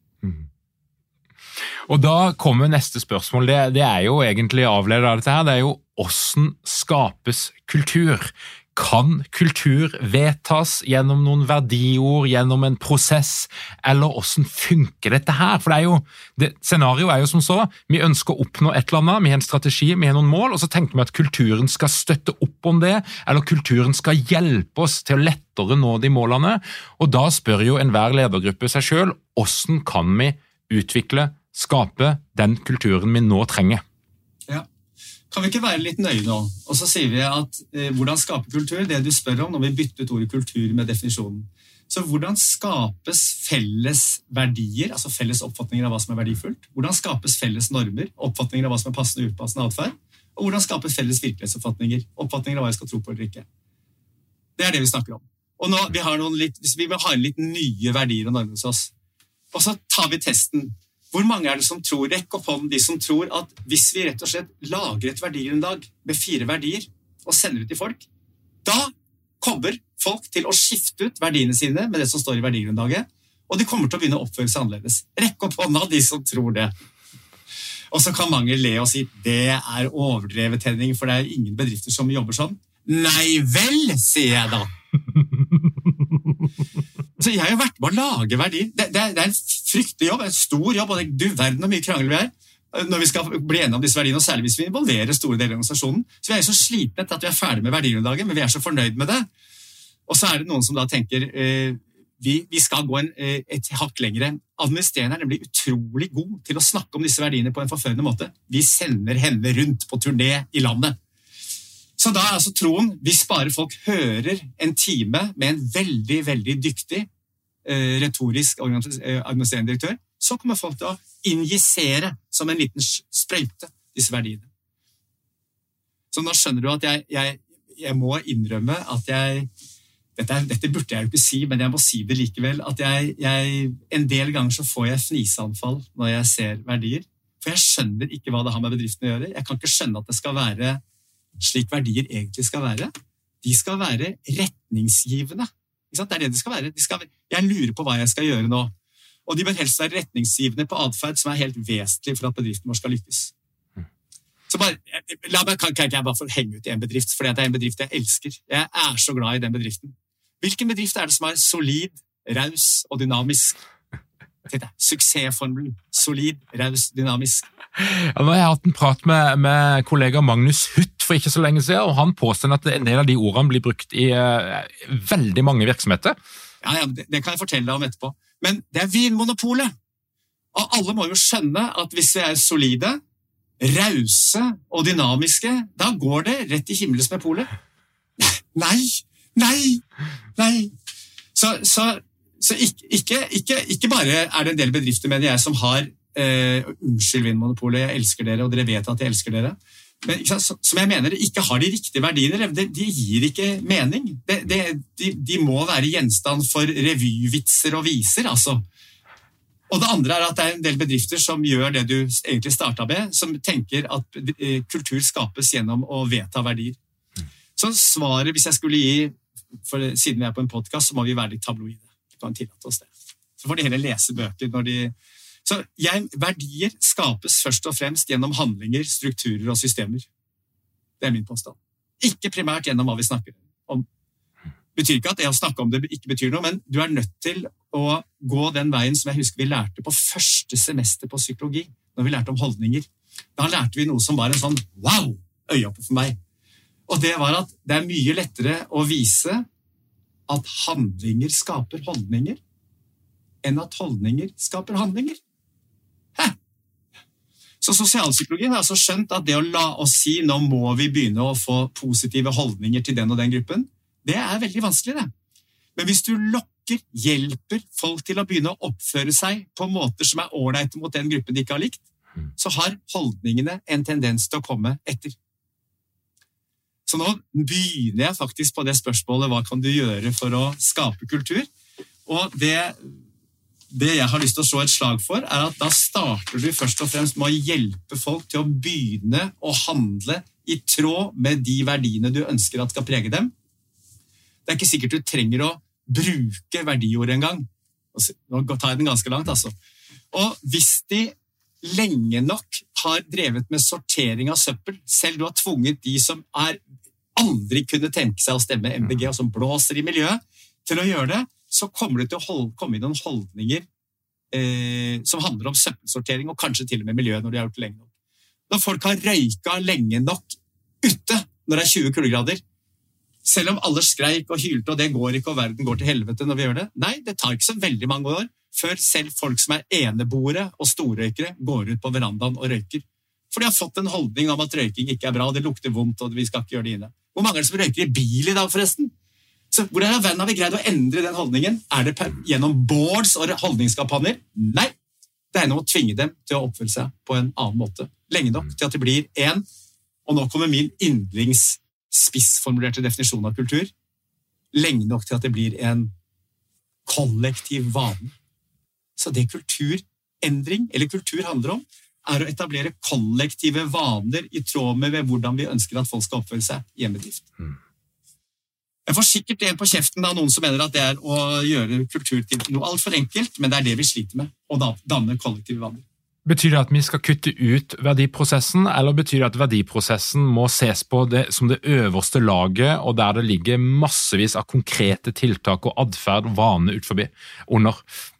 Og da kommer neste spørsmål, det jo egentlig avledet av dette her, det jo hvordan skapes kultur? Kan kultur vedtas gjennom noen verdiord, gjennom en prosess, eller hvordan funker dette her? For scenarioet jo som så, vi ønsker å oppnå et eller annet, vi har en strategi, vi har noen mål, og så tenker vi at kulturen skal støtte opp om det, eller kulturen skal hjelpe oss til å lettere nå de målene, og da spør jo enhver ledergruppe seg selv, hvordan kan vi utvikle, skape den kulturen vi nå trenger? Ja. Kan vi ikke være litt nøye nå? Og så sier vi at hvordan skape kultur, det du spør om når vi bytter ut ordet kultur med definisjonen. Så hvordan skapes felles verdier, altså felles oppfatninger av hva som verdifullt? Hvordan skapes felles normer, oppfatninger av hva som passende og upassende atferd? Og hvordan skapes felles virkelighetsoppfatninger, oppfatninger av hva jeg skal tro på eller ikke? Det det vi snakker om. Og nå, vi vil ha en litt nye verdier og normer hos oss. Og så tar vi testen. Hvor mange det som tror, rekk opp hånden, de som tror at hvis vi rett og slett lager et verdigrunnlag med 4 verdier og sender ut til folk, da kommer folk til å skifte ut verdiene sine med det som står i verdigrunnlaget, og de kommer til å begynne å oppføre seg annerledes. Rekk opp hånda, de som tror det. Og så kan mange le og si, det overdrevet, Henning, for det ingen bedrifter som jobber sånn. Nei vel, sier jeg da. Så jeg har vært med å lage verdier. Det en fryktelig jobb, en stor jobb, og du verden hvor mye krangel vi når vi skal bli enige om disse verdiene, og særlig hvis vi involverer store deler av organisasjonen. Så vi jo så slitne til at vi ferdig med verdigrunnlaget, men vi så fornøyd med det. Og så det noen som da tenker, vi skal gå et hakk lengre. Administreren nemlig utrolig god til å snakke om disse verdiene på en forførende måte. Vi sender henne rundt på turné i landet. Så da altså troen, hvis bare folk hører en time med en veldig, veldig dyktig retorisk administrerende direktør, så kommer folk til å injisere som en liten sprøyte disse verdiene. Så nå skjønner du at jeg må innrømme at dette burde jeg jo ikke si, men jeg må si det likevel, at en del ganger så får jeg fniseanfall når jeg ser verdier, for jeg skjønner ikke hva det har med bedriften å gjøre. Jeg kan ikke skjønne at det skal være slik verdier egentlig skal være. de skal være retningsgivende. Ikke sant? Det det skal være. Jeg lurer på hva jeg skal gjøre nå. Og de bør helst være retningsgivende på adferd som helt vesentlig for at bedriften vår skal lykkes. Så bare, kan ikke jeg bare få henge ut i en bedrift, for det en bedrift jeg elsker. Jeg så glad i den bedriften. Hvilken bedrift det som solid, raus og dynamisk? Suksessformelen. Solid, raus, dynamisk. Ja, nå har jeg hatt en prat med kollega Magnus Hutt for ikke så lenge siden, og han påstår at en del av de ordene blir brukt i veldig mange virksomheter. Ja, det kan jeg fortelle deg om etterpå. Men det Vinmonopolet. Og alle må jo skjønne at hvis vi solide, rause og dynamiske, da går det rett i himmels med polet. Nei. Så ikke bare det en del bedrifter, mener jeg, som har unnskyld Vinmonopolet, jeg elsker dere, og dere vet at jeg elsker dere. Men som jeg mener, ikke har de riktige verdiene, de gir ikke mening. De må være gjenstand for revyvitser og viser, altså. Og det andre at det en del bedrifter som gjør det du egentlig startet med, som tenker at kultur skapes gjennom å vedta verdier. Så svaret, hvis jeg skulle gi, for siden vi på en podcast, så må vi være litt tabloide. Vi kan tillate oss det. Så får de heller lese bøker når de... Så verdier skapes først og fremst gjennom handlinger, strukturer og systemer. Det min påstand. Ikke primært gjennom hva vi snakker om. Betyr ikke at det å snakke om det ikke betyr noe, men du nødt til å gå den veien som jeg husker vi lærte på første semester på psykologi, når vi lærte om holdninger. Da lærte vi noe som var en sånn wow, øyeåpner for meg. Og det var at det mye lettere å vise at handlinger skaper holdninger, enn at holdninger skaper handlinger. Så sosialpsykologien har altså skjønt at det å la oss si nå må vi begynne å få positive holdninger til den og den gruppen, det veldig vanskelig det. Men hvis du lokker, hjelper folk til å begynne å oppføre seg på måter som ordentlige mot den gruppen de ikke har likt, så har holdningene en tendens til å komme etter. Så nå begynner jeg faktisk på det spørsmålet, hva kan du gjøre for å skape kultur? Og det jeg har lyst til å slå et slag for, at da starter du først og fremst med å hjelpe folk til å begynne å handle i tråd med de verdiene du ønsker at skal prege dem. Det ikke sikkert du trenger å bruke verdiord en gang. Nå tar jeg den ganske langt, altså. Og hvis de lenge nok har drevet med sortering av søppel, selv du har tvunget de som aldri kunne tenke seg å stemme MDG, og som blåser i miljøet, til å gjøre det, så kommer det til å komme inn noen holdninger som handler om søppelsortering, og kanskje til og med miljøet når de har gjort det lenge nok. Når folk har røyka lenge nok ute, når det 20 kuldegrader, selv om alle skreik og hylte, og det går ikke, og verden går til helvete når vi gjør det, nei, det tar ikke så veldig mange år før selv folk som eneboere og storrøykere går ut på verandaen og røyker. For de har fått en holdning om at røyking ikke bra, det lukter vondt, og vi skal ikke gjøre det inne. Hvor mange det som røyker i bil i dag, forresten? Så hvordan har vi greid å endre den holdningen? Det gjennom boards og holdningskampanjer? Nei, det noe å tvinge dem til å oppføre seg på en annen måte. Lenge nok til at det blir og nå kommer min spissformulerte definisjon av kultur, lenge nok til at det blir en kollektiv vane. Så det kulturendring, eller kultur handler om, å etablere kollektive vaner i tråd med hvordan vi ønsker at folk skal oppføre seg i en bedrift. Jeg får sikkert en på kjeften av noen som mener at det å gjøre kultur til noe alt for enkelt, men det det vi sliter med, å danne kollektive vaner. Betyr det at vi skal kutte ut verdiprosessen, eller betyr det at verdiprosessen må ses på som det øverste laget, og der det ligger massevis av konkrete tiltak og adferd og vaner ut forbi under?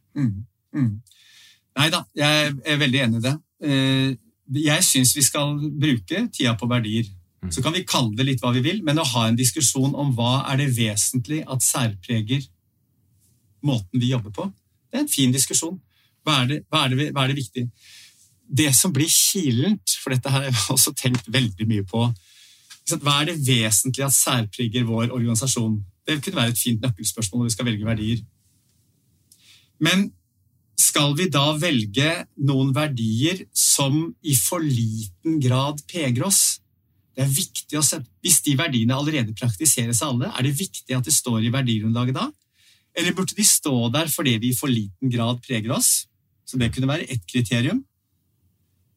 Neida, jeg veldig enig i det. Jeg synes vi skal bruke tida på verdier. Så kan vi kalle det litt hva vi vil, men å ha en diskusjon om hva det vesentlig at særpreger måten vi jobber på, det en fin diskusjon. Hva det viktig? Det som blir kilent, for dette har jeg også tenkt veldig mye på, hva det vesentlig at særpreger vår organisasjon? Det kunne være et fint nøkkelspørsmål når vi skal velge verdier. Men skal vi da velge noen verdier som i for liten grad peger oss? Det viktig å se. Hvis de verdiene allerede praktiseres av alle, det viktig at det står i verdigrunnlaget da? Eller burde de stå der fordi de i for liten grad preger oss? Så det kunne være et kriterium.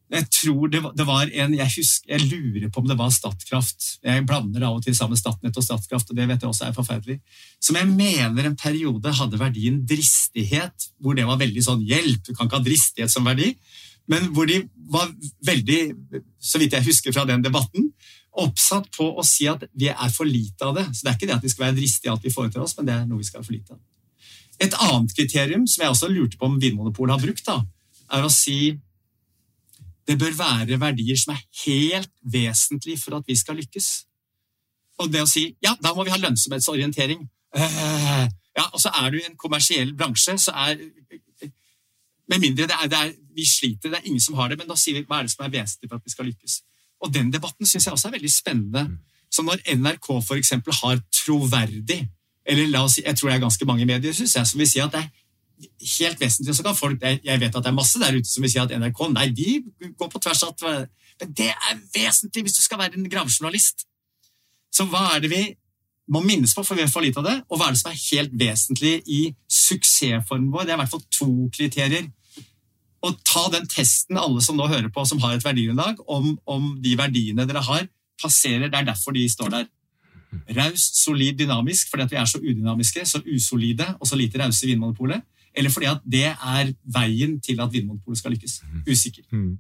Jeg tror det var jeg lurer på om det var Statkraft. Jeg blander av og til sammen Statnett og Statkraft, og det vet jeg også forferdelig. Som jeg mener en periode hadde verdien dristighet, hvor det var veldig sånn hjelp, du kan ikke ha dristighet som verdi, men hvor de var veldig, så vidt jeg husker fra den debatten, oppsatt på å si at vi for lite av det. Så det ikke det at vi skal være dristige i alt vi foretar oss, men det noe vi skal være for lite av. Et annet kriterium, som jeg også lurte på om Vinmonopolet har brukt, da, å si det bør være verdier som helt vesentlige for at vi skal lykkes. Og det å si, ja, da må vi ha lønnsomhetsorientering. Ja, og så du i en kommersiell bransje, så med mindre vi sliter, det ingen som har det, men da sier vi, hva det som vesentlig for at vi skal lykkes? Og den debatten synes jeg også veldig spennende. Så når NRK for eksempel har troverdig, eller la oss si, jeg tror det ganske mange medier, synes jeg, som vil si at det helt vesentlig, så kan folk, jeg vet at det masse der ute som vil si at NRK, nei, de går på tvers av, men det vesentlig hvis du skal være en gravejournalist. Så hva det vi må minnes på, for vi for lite av det, og hva det som helt vesentlig i suksessformen vår? Det i hvert fall 2 kriterier. Og ta den testen alle som nå hører på, som har et verdigrunnlag, om de verdiene dere har, passerer, det derfor de står der. Raust, solid, dynamisk, fordi at vi så udynamiske, så usolide, og så lite rause i Vinmonopolet, eller fordi at det veien til at Vinmonopolet skal lykkes. Usikker.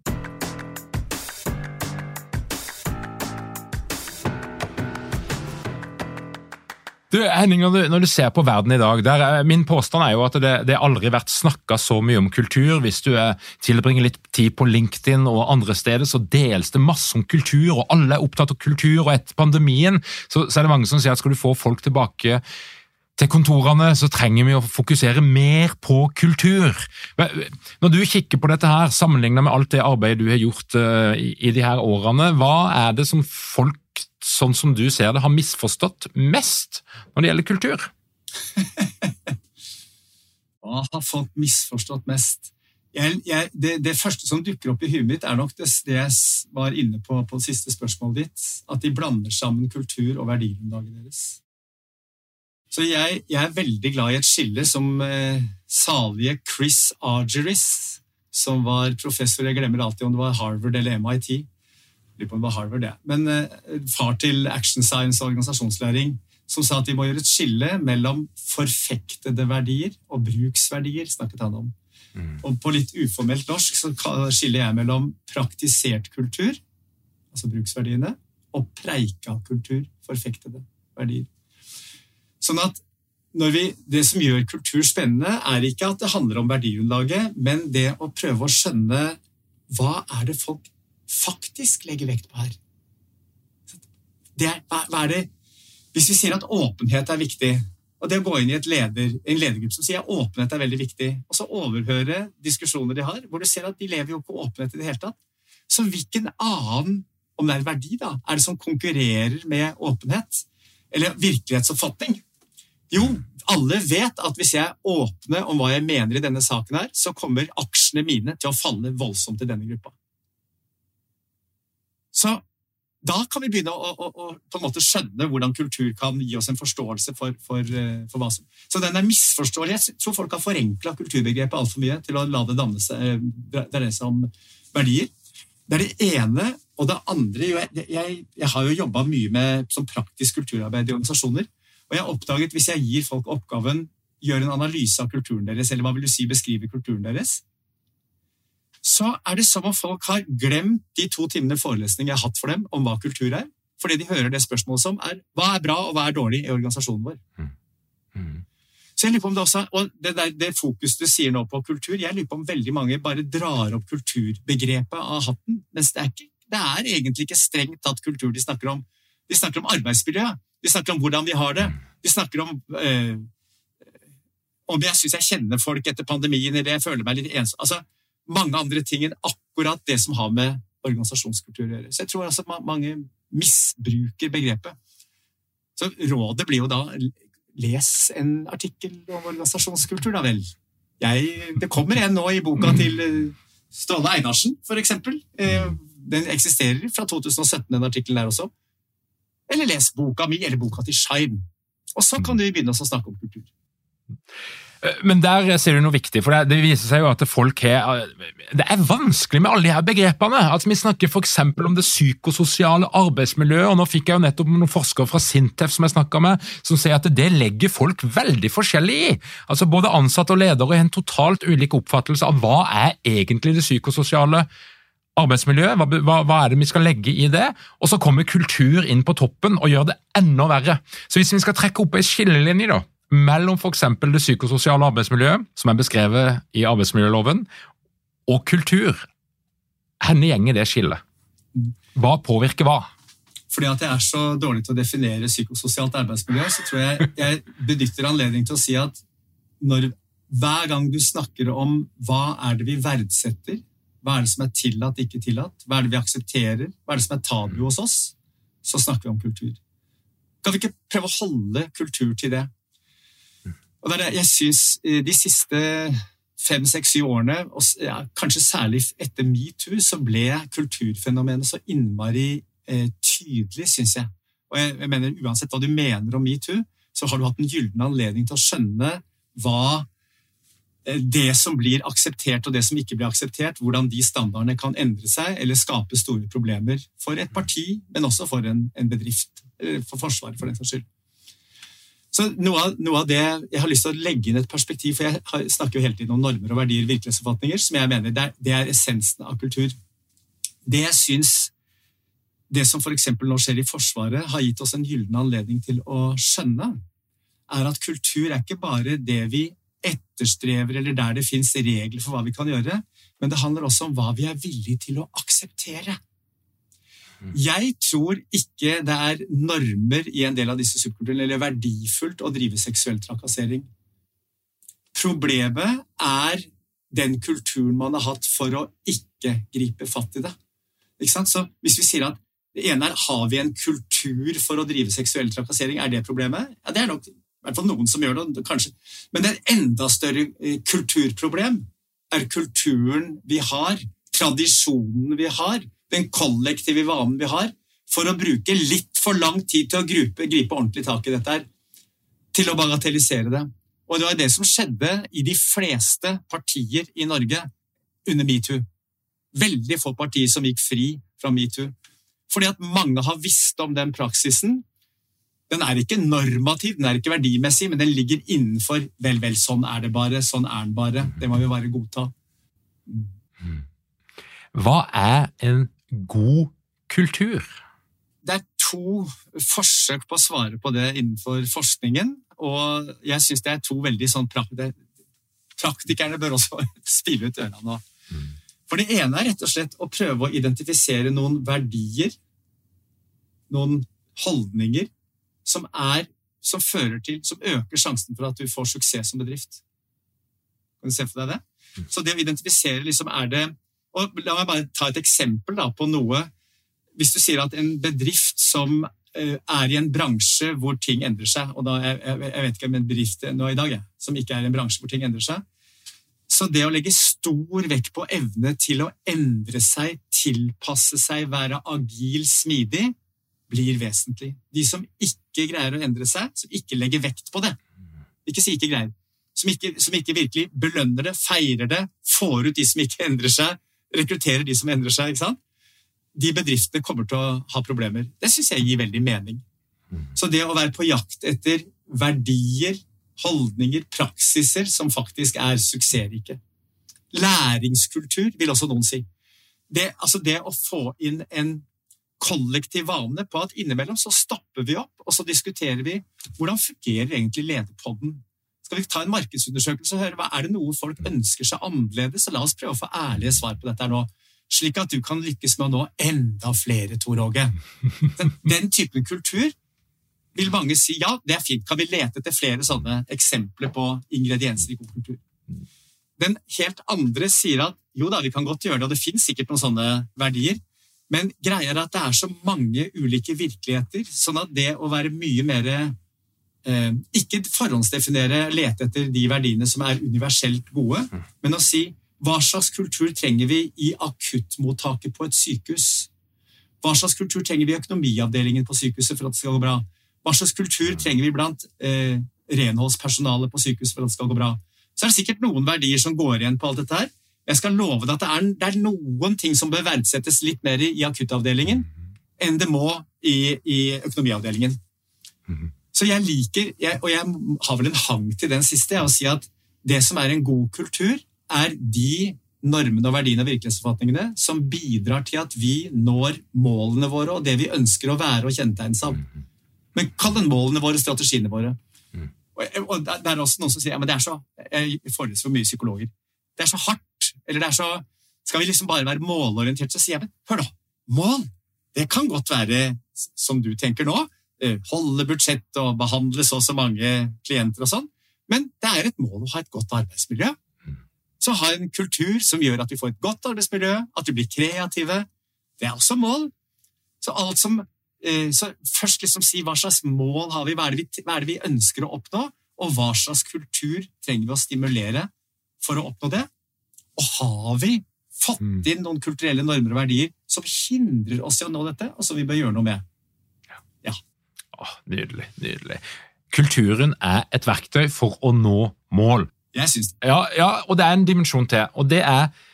Du, Henning, når du ser på verden i dag, min påstand jo at det aldri vært snakket så mye om kultur. Hvis du tilbringer litt tid på LinkedIn og andre steder, så deles det masse om kultur, og alle opptatt av kultur, og etter pandemien, så det mange som sier at skal du få folk tilbake til kontorene, så trenger vi å fokusere mer på kultur. Når du kikker på dette her, sammenlignet med alt det arbeidet du har gjort i de her årene, hva det som folk, sånn som du ser det, har misforstått mest når det gjelder kultur? Hva har folk misforstått mest? Det første som dukker opp i huet mitt nok det jeg var inne på det siste spørsmålet ditt, at de blander sammen kultur og verdigrunnlaget deres. Så jeg veldig glad i et skille som salige Chris Argyris, som var professor, jeg glemmer alltid om det var Harvard eller MIT, det var Harvard, men far til action science og organisasjonslæring, som sa at vi må gjøre et skille mellom forfektede verdier og bruksverdier, snakket han om. Og på litt uformelt norsk så skiller jeg mellom praktisert kultur, altså bruksverdiene, og preika kultur, forfektede verdier. Sånn at det som gjør kultur spennende ikke at det handler om verdigrunnlaget, men det å prøve å skjønne hva det folk faktisk legger vekt på her. Hva det? Hvis vi sier at åpenhet viktig, og det å gå inn i en ledergruppe som sier at åpenhet veldig viktig, og så overhøre diskusjoner de har, hvor du ser at de lever jo på åpenhet i det hele tatt, så hvilken annen, om det en verdi da, det som konkurrerer med åpenhet, eller virkelighetsoppfatning? Jo, alle vet at hvis jeg åpner om hva jeg mener i denne saken her, så kommer aksjene mine til å falle voldsomt i denne gruppa. Så da kan vi begynne å på en måte skjønne hvordan kultur kan gi oss en forståelse for hva som. Så den misforståelig. Jeg tror folk har forenklet kulturbegrepet alt for mye til å la det dreie seg om verdier. Det det ene, og det andre, jeg har jo jobbet mye med som praktisk kulturarbeid i organisasjoner, og jeg har oppdaget hvis jeg gir folk oppgaven, gjør en analyse av kulturen deres, eller hva vil du si, beskrive kulturen deres, så det som om folk har glemt de 2 timene forelesning jeg har hatt for dem om hva kultur fordi de hører det spørsmålet som hva bra og hva dårlig i organisasjonen vår. Så jeg lurer på om det også, og det fokus du sier nå på kultur, jeg lurer på om veldig mange bare drar opp kulturbegrepet av hatten, mens det egentlig ikke strengt tatt kultur de snakker om. De snakker om arbeidsmiljø, de snakker om hvordan vi har det, de snakker om jeg synes jeg kjenner folk etter pandemien, eller jeg føler meg litt ensom, altså mange andre ting enn akkurat det som har med organisasjonskultur å gjøre. Så jeg tror altså mange misbruker begrepet. Så rådet blir jo da, les en artikkel om organisasjonskultur da vel. Det kommer en nå i boka til Ståle Einarsen, for eksempel. Den eksisterer fra 2017, den artikkelen der også. Eller les boka mi, eller boka til Schein. Og så kan du begynne å snakke om kultur. Men der ser du noe viktig, for det viser seg jo at folk det vanskelig med alle de her begrepene. Altså, vi snakker for eksempel om det psykososiale arbeidsmiljøet, og nå fikk jeg jo nettopp noen forskere fra Sintef som jeg snakket med, som sier at det legger folk veldig forskjellig i. Altså, både ansatte og ledere har en totalt ulik oppfattelse av hva egentlig det psykososiale arbeidsmiljøet, hva det vi skal legge i det, og så kommer kultur inn på toppen og gjør det enda verre. Så hvis vi skal trekke opp en skillelinje da, mellom for eksempel det psykososiale arbeidsmiljøet, som beskrevet i arbeidsmiljøloven, og kultur, henne gjenger det skillet. Hva påvirker hva? Fordi at jeg så dårlig til å definere psykososialt arbeidsmiljø, så tror jeg benytter anledning til å si at hver gang du snakker om hva det vi verdsetter, hva det som tillatt, ikke tillatt, hva det vi aksepterer, hva det som tabu hos oss, så snakker vi om kultur. Kan vi ikke prøve å holde kultur til det? Og jeg synes de siste 5, 6, 7 årene, og kanskje særlig etter MeToo, så ble kulturfenomenet så innmari tydelig, synes jeg. Og jeg mener, uansett hva du mener om MeToo, så har du hatt en gylden anledning til å skjønne hva det som blir akseptert og det som ikke blir akseptert, hvordan de standardene kan endre seg eller skape store problemer for et parti, men også for en bedrift, for forsvaret for den saks skyld. Så noe av det jeg har lyst til å legge inn et perspektiv, for jeg snakker jo hele tiden om normer og verdier, virkelighetsoppfatninger, som jeg mener det essensen av kultur. Det jeg synes, det som for eksempel nå skjer i Forsvaret, har gitt oss en gylden anledning til å skjønne, at kultur ikke bare det vi etterstrever, eller der det finnes regler for hva vi kan gjøre, men det handler også om hva vi villige til å akseptere. Jeg tror ikke det normer i en del av disse subkulturene eller verdifullt å drive seksuell trakassering. Problemet den kulturen man har hatt for å ikke gripe fatt i det. Ikke sant? Så hvis vi sier at det ene har vi en kultur for å drive seksuell trakassering, det problemet? Ja, det nok i hvert fall noen som gjør det, kanskje. Men det enda større kulturproblem kulturen vi har, tradisjonen vi har, den kollektive vanen vi har, for å bruke litt for lang tid til å gripe ordentlig tak i dette til å bagatellisere det. Og det var det som skjedde i de fleste partier i Norge under MeToo. Veldig få partier som gikk fri fra MeToo. Fordi at mange har visst om den praksisen. Den ikke normativ, den ikke verdimessig, men den ligger innenfor, vel, sånn det bare, sånn den bare. Det må vi bare godta. Hva en god kultur? Det 2 forsøk på å svare på det innenfor forskningen, og jeg synes det 2 veldig sånn praktikerne bør også spille ut ørene nå. For det ene rett og slett å prøve å identifisere noen verdier, noen holdninger, som fører til, som øker sjansen for at du får suksess som bedrift. Kan du se for deg det? Så det å identifisere liksom det. Og la meg bare ta et eksempel da, på noe. Hvis du sier at en bedrift som i en bransje hvor ting endrer seg, og da, jeg vet ikke om en bedrift nå i dag, som ikke i en bransje hvor ting endrer seg, så det å legge stor vekt på evne til å endre seg, tilpasse seg, være agil, smidig, blir vesentlig. De som ikke greier å endre seg, som ikke legger vekt på det, ikke si ikke greier, som ikke virkelig belønner det, feirer det, får ut de som ikke endrer seg, rekrutterer de som endrer seg, ikke sant? De bedriftene kommer til å ha problemer. Det synes jeg gir veldig mening. Så det å være på jakt etter verdier, holdninger, praksiser som faktisk suksessrike. Læringskultur, vil også noen si. Det å få inn en kollektiv vane på at innimellom så stopper vi opp, og så diskuterer vi hvordan fungerer egentlig lederpodden. Skal vi ta en markedsundersøkelse og høre hva det noe folk ønsker seg annerledes, så la oss prøve å få ærlige svar på dette nå, slik at du kan lykkes med å nå enda flere, Tor Åge. Den typen kultur vil mange si, ja, det fint, kan vi lete etter flere sånne eksempler på ingredienser i god kultur. Den helt andre sier at, jo da, vi kan godt gjøre det, og det finnes sikkert noen sånne verdier, men greier at det så mange ulike virkeligheter, sånn at det å være mye mer ikke forhåndsdefinere, lete etter de verdiene som universelt gode, men å si, hva slags kultur trenger vi i akuttmottaket på et sykehus? Hva slags kultur trenger vi i økonomiavdelingen på sykehuset for at det skal gå bra? Hva slags kultur trenger vi blant renholdspersonalet på sykehuset for at det skal gå bra? Så det sikkert noen verdier som går igjen på alt dette her. Jeg skal love deg at det noen ting som bør verdsettes litt mer i akuttavdelingen enn det må i økonomiavdelingen. Så jeg liker, og jeg har vel en hang til den siste, å si at det som en god kultur de normene og verdiene og virkelighetsoppfatningene som bidrar til at vi når målene våre og det vi ønsker å være og kjennetegne seg. Men kall den målene våre, strategiene våre. Og det også noen som sier, ja, men det så, jeg foreslår mye psykologer, det så hardt, eller det så, skal vi liksom bare være målorientert, så sier jeg, men hør da, mål, det kan godt være, som du tenker nå, holde budsjett og behandle så mange klienter og sånn, men det et mål å ha et godt arbeidsmiljø. Så ha en kultur som gjør at vi får et godt arbeidsmiljø, at vi blir kreative. Det også mål. Så alt som, så først liksom si hva slags mål har vi, hva det vi ønsker å oppnå, og hva slags kultur trenger vi å stimulere for å oppnå det. Og har vi fått inn noen kulturelle normer og verdier som hindrer oss i å nå dette, og som vi bør gjøre noe med. Ja. Nydelig, nydelig. Kulturen et verktøy for å nå mål. Jeg synes det. Ja, og det en dimensjon til, og det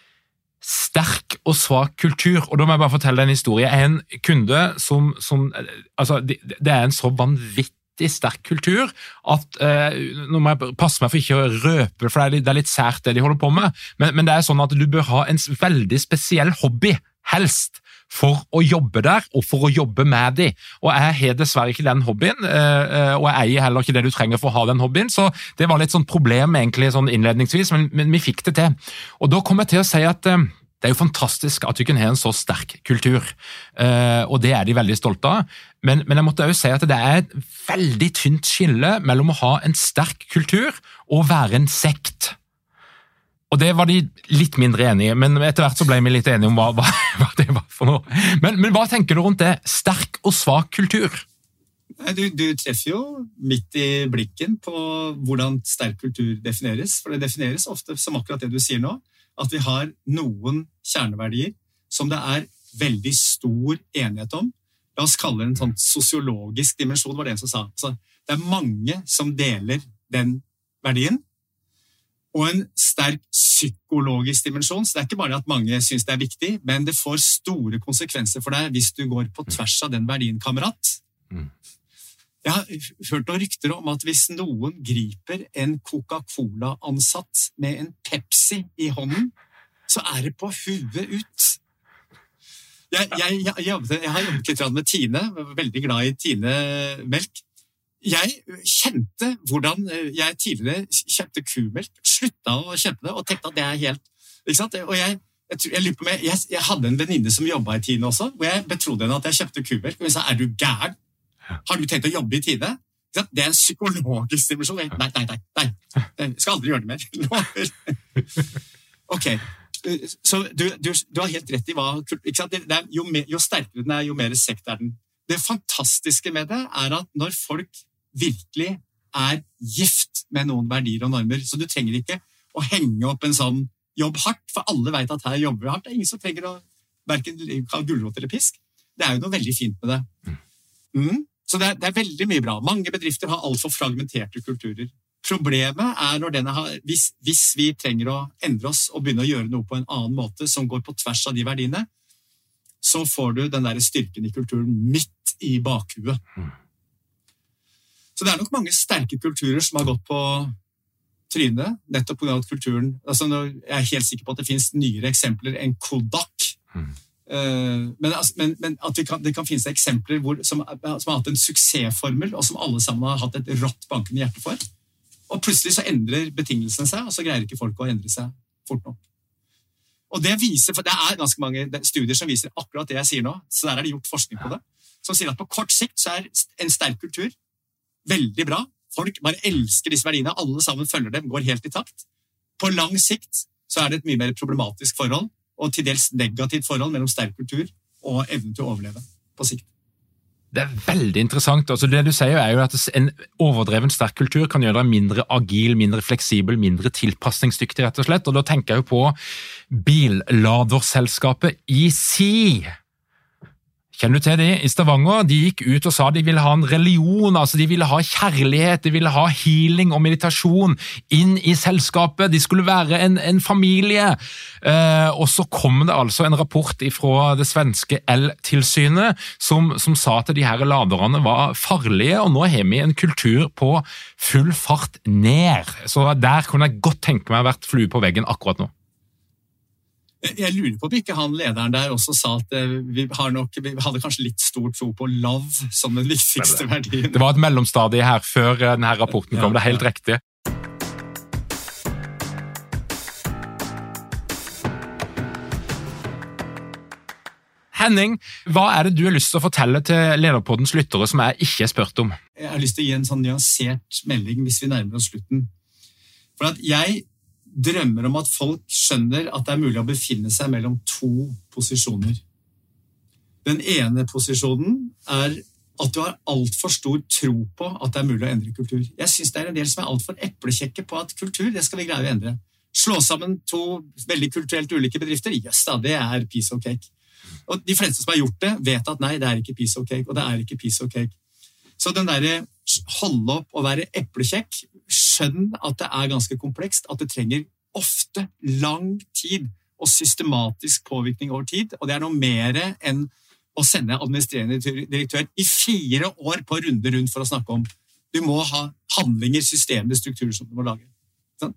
sterk og svak kultur. Og da må jeg bare fortelle en historie. Jeg en kunde som altså, det en så vanvittig sterk kultur at nå må jeg passe meg for ikke å røpe, for det litt sært det de holder på med, men det sånn at du bør ha en veldig spesiell hobby, helst, for å jobbe der, og for å jobbe med de. Og jeg har dessverre ikke den hobbyen, og jeg eier heller ikke det du trenger for å ha den hobbyen, så det var litt sånn problem egentlig sånn innledningsvis, men vi fikk det til. Og da kom jeg til å si at det jo fantastisk at vi kan ha en så sterk kultur, og det de veldig stolte av, men jeg måtte også si at det et veldig tynt skille mellom å ha en sterk kultur og være en sekt. Og det var de litt mindre enige, men etter hvert så ble vi litt enige om hva det var for noe. Men hva tenker du rundt det? Sterk og svak kultur? Du treffer jo midt i blikken på hvordan sterk kultur defineres, for det defineres ofte som akkurat det du sier nå, at vi har noen kjerneverdier som det veldig stor enighet om. La oss kalle det en sånn sosiologisk dimensjon, var det en som sa. Altså, det mange som deler den verdien, og en sterk psykologisk dimensjon, så det ikke bare at mange synes det viktig, men det får store konsekvenser for deg hvis du går på tvers av den verdien, kamerat. Jeg har hørt noen rykter om at hvis noen griper en Coca-Cola-ansatt med en Pepsi i hånden, så det på huet ut. Jeg har jobbet litt med Tine, veldig glad i Tine-melk. Jeg kjente hvordan jeg tidligere kjøpte kumelk, sluttet å kjøpe det, og tenkte at det helt, ikke sant? Og jeg hadde en venninne som jobbet i Tine også, hvor jeg betrodde henne at jeg kjøpte kumelk, og hun sa, du gæren? Har du tenkt å jobbe i Tine? Det en psykologisk dimensjon. Nei, jeg skal aldri gjøre det mer. Ok, så du har helt rett i hva, ikke sant? Jo sterkere den jo mer sekt den. Det fantastiske med det at når folk virkelig gift med noen verdier og normer, så du trenger ikke å henge opp en sånn jobb hardt, for alle vet at her jobber vi hardt. Det ingen som trenger å hverken ha gulrot eller pisk. Det jo noe veldig fint med det. Så det veldig mye bra. Mange bedrifter har alt for fragmenterte kulturer. Problemet når hvis vi trenger å endre oss og begynne å gjøre noe på en annen måte som går på tvers av de verdiene, så får du den der styrken i kulturen midt i bakhuet. Så det nok mange sterke kulturer som har gått på trynet, nettopp på grunn av kulturen. Altså, jeg helt sikker på at det finnes nyere eksempler enn Kodak. Men at det kan finnes eksempler som har hatt en suksessformel, og som alle sammen har hatt et rått bankende hjerte for. Og plutselig så endrer betingelsene seg, og så greier ikke folk å endre seg fort nok. Og det viser, for det ganske mange studier som viser akkurat det jeg sier nå, så der det gjort forskning på det, som sier at på kort sikt så en sterk kultur veldig bra. Folk bare elsker disse verdiene, alle sammen følger dem, går helt i takt. På lang sikt så det et mye mer problematisk forhold, og til dels negativt forhold mellom sterk kultur og evnen til å overleve på sikt. Det veldig interessant. Altså, det du sier jo at en overdreven sterk kultur kan gjøre deg mindre agil, mindre fleksibel, mindre tilpasningsdyktig, rett og slett. Og da tenker jeg jo på billaderselskapet EC. Kjenner du til det? I Stavanger, de gikk ut og sa de ville ha en religion, altså de ville ha kjærlighet, de ville ha healing og meditasjon inn i selskapet, de skulle være en familie. Og så kom det altså en rapport fra det svenske el-tilsynet som sa at de her laderne var farlige, og nå har vi en kultur på full fart ned. Så der kunne jeg godt tenke meg å vært flue på veggen akkurat nå. Jeg lurer på om ikke han lederen der også sa at vi hadde kanskje litt stor tro på love som den viktigste verdien. Det var et mellomstadie her før denne rapporten kom, det er helt riktig. Henning, hva er det du har lyst til å fortelle til Lederpoddens lyttere som jeg ikke har spurt om? Jeg har lyst til å gi en sånn nyansert melding hvis vi nærmer oss slutten. For at jeg drømmer om at folk skjønner at det er mulig å befinne seg mellom to posisjoner. Den ene posisjonen er at du har alt for stor tro på at det er mulig å endre kultur. Jeg synes det er en del som er alt for eplekjekke på at kultur, det skal vi greie å endre. Slå sammen to veldig kulturelt ulike bedrifter, yes da, det er piece of cake. Og de fleste som har gjort det, vet at nei, det er ikke piece of cake, og det er ikke piece of cake. Så den der holde opp og være eplekjekk, skjønn at det er ganske komplekst, at det trenger ofte lang tid og systematisk påvirkning over tid, og det er noe mer enn å sende administrerende direktør i 4 år på runde rundt for å snakke om. Du må ha handlinger, systemer, strukturer som du må lage. Sånn?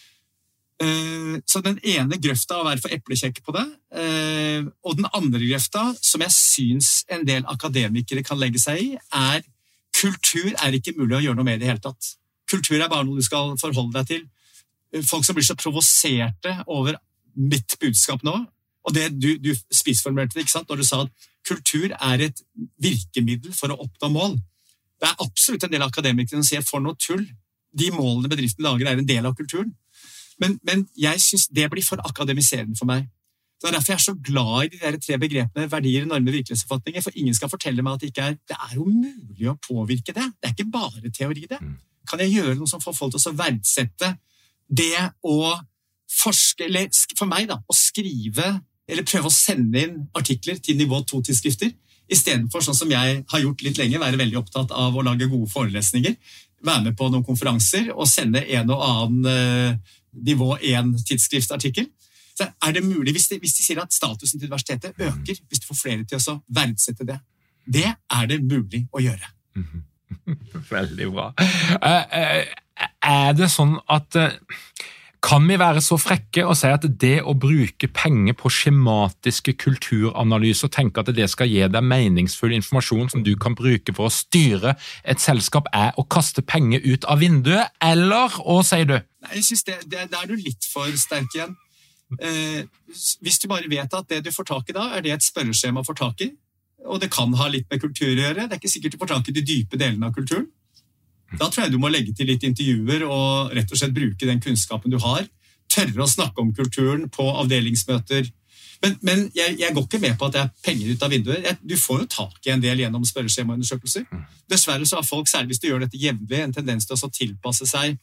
Så den ene grøfta å være for eplekjekke på det, og den andre grøfta, som jeg synes en del akademikere kan legge seg i, er kultur er ikke mulig å gjøre noe med det hele tatt. Kultur er bare noe du skal forholde deg til. Folk som blir så provoserte over mitt budskap nå, og det du spissformulerte, ikke sant, når du sa at kultur er et virkemiddel for å oppnå mål. Det er absolutt en del akademikere som sier for noe tull. De målene bedriften lager er en del av kulturen. Men jeg synes det blir for akademiserende for meg. Det er derfor jeg er så glad i de der 3 begrepene verdier, normer, virkelighetsoppfatninger, for ingen skal fortelle meg at det er jo mulig å påvirke det. Det er ikke bare teori det. Kan jeg gjøre noe som får folk til å verdsette det å forske, eller for meg da, å skrive, eller prøve å sende inn artikler til nivå 2-tidsskrifter, i stedet for sånn som jeg har gjort litt lenge, være veldig opptatt av å lage gode forelesninger, være med på noen konferanser og sende en og annen nivå 1-tidsskriftsartikkel. Så er det mulig, hvis de sier at statusen til universitetet øker, hvis du får flere til å verdsette det. Det er det mulig å gjøre. Veldig bra. Er det sånn at kan vi være så frekke og si at det å bruke penger på skjematiske kulturanalyser og tenke at det skal gi deg meningsfull informasjon som du kan bruke for å styre et selskap er å kaste penger ut av vinduet, eller hva sier du? Nei, jeg synes det er du litt for sterk igjen. Hvis du bare vet at det du får tak i da, er det et spørreskjema får tak i, og det kan ha litt med kultur å gjøre, det er ikke sikkert du får tak i de dype delene av kulturen. Da tror jeg du må legge til litt intervjuer og rett og slett bruke den kunnskapen du har, tørre å snakke om kulturen på avdelingsmøter. Men jeg går ikke med på at det er penger ut av vinduet. Du får jo tak i en del gjennom spørreskjemaundersøkelser. Dessverre så har folk, særlig hvis du gjør dette jevnlig, en tendens til å tilpasse seg.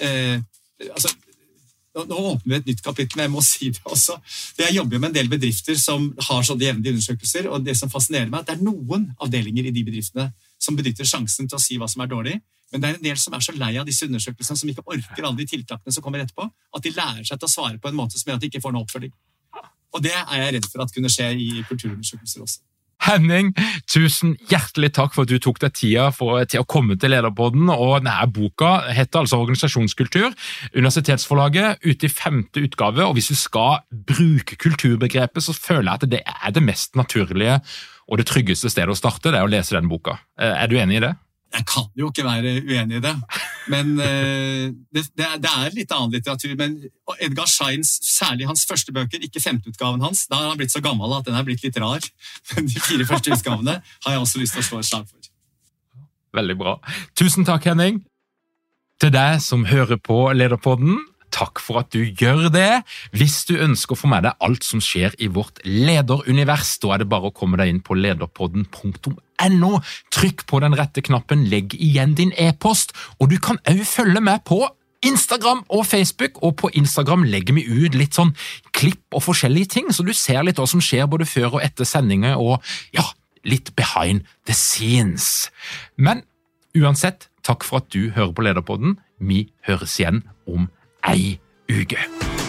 Nå åpner vi et nytt kapittel, men jeg må si det også. Jeg jobber med en del bedrifter som har sånne jevnlige undersøkelser, og det som fascinerer meg er at det er noen avdelinger i de bedriftene som benytter sjansen til å si hva som er dårlig, men det er en del som er så lei av disse undersøkelsene som ikke orker alle de tiltakene som kommer etterpå, at de lærer seg til å svare på en måte som gjør at de ikke får noe oppfølging. Og det er jeg redd for at kunne skje i kulturundersøkelser også. Henning, tusen hjertelig takk for at du tok deg tida til å komme til Lederpodden, og denne boka heter altså Organisasjonskultur, Universitetsforlaget, ute i 5. utgave, og hvis du skal bruke kulturbegrepet, så føler jeg at det er det mest naturlige og det tryggeste stedet å starte, det er å lese den boka. Er du enig i det? Jeg kan jo ikke være uenig i det, men det er litt annen litteratur, men Edgar Scheins, særlig hans første bøker, ikke 5. utgaven hans, da har han blitt så gammel at den er blitt litt rar, men de 4 første utgavene har jeg også lyst til å slå et slag for. Veldig bra. Tusen takk, Henning. Til deg som hører på Lederpodden, takk for at du gjør det. Hvis du ønsker å få med deg alt som skjer i vårt lederunivers, da er det bare å komme deg inn på lederpodden.no. Trykk på den rette knappen, legg igjen din e-post, og du kan også følge med på Instagram og Facebook, og på Instagram legger vi ut litt sånn klipp og forskjellige ting, så du ser litt hva som skjer både før og etter sendinger, og ja, litt behind the scenes. Men uansett, takk for at du hører på Lederpodden. Vi høres igjen om ei uke.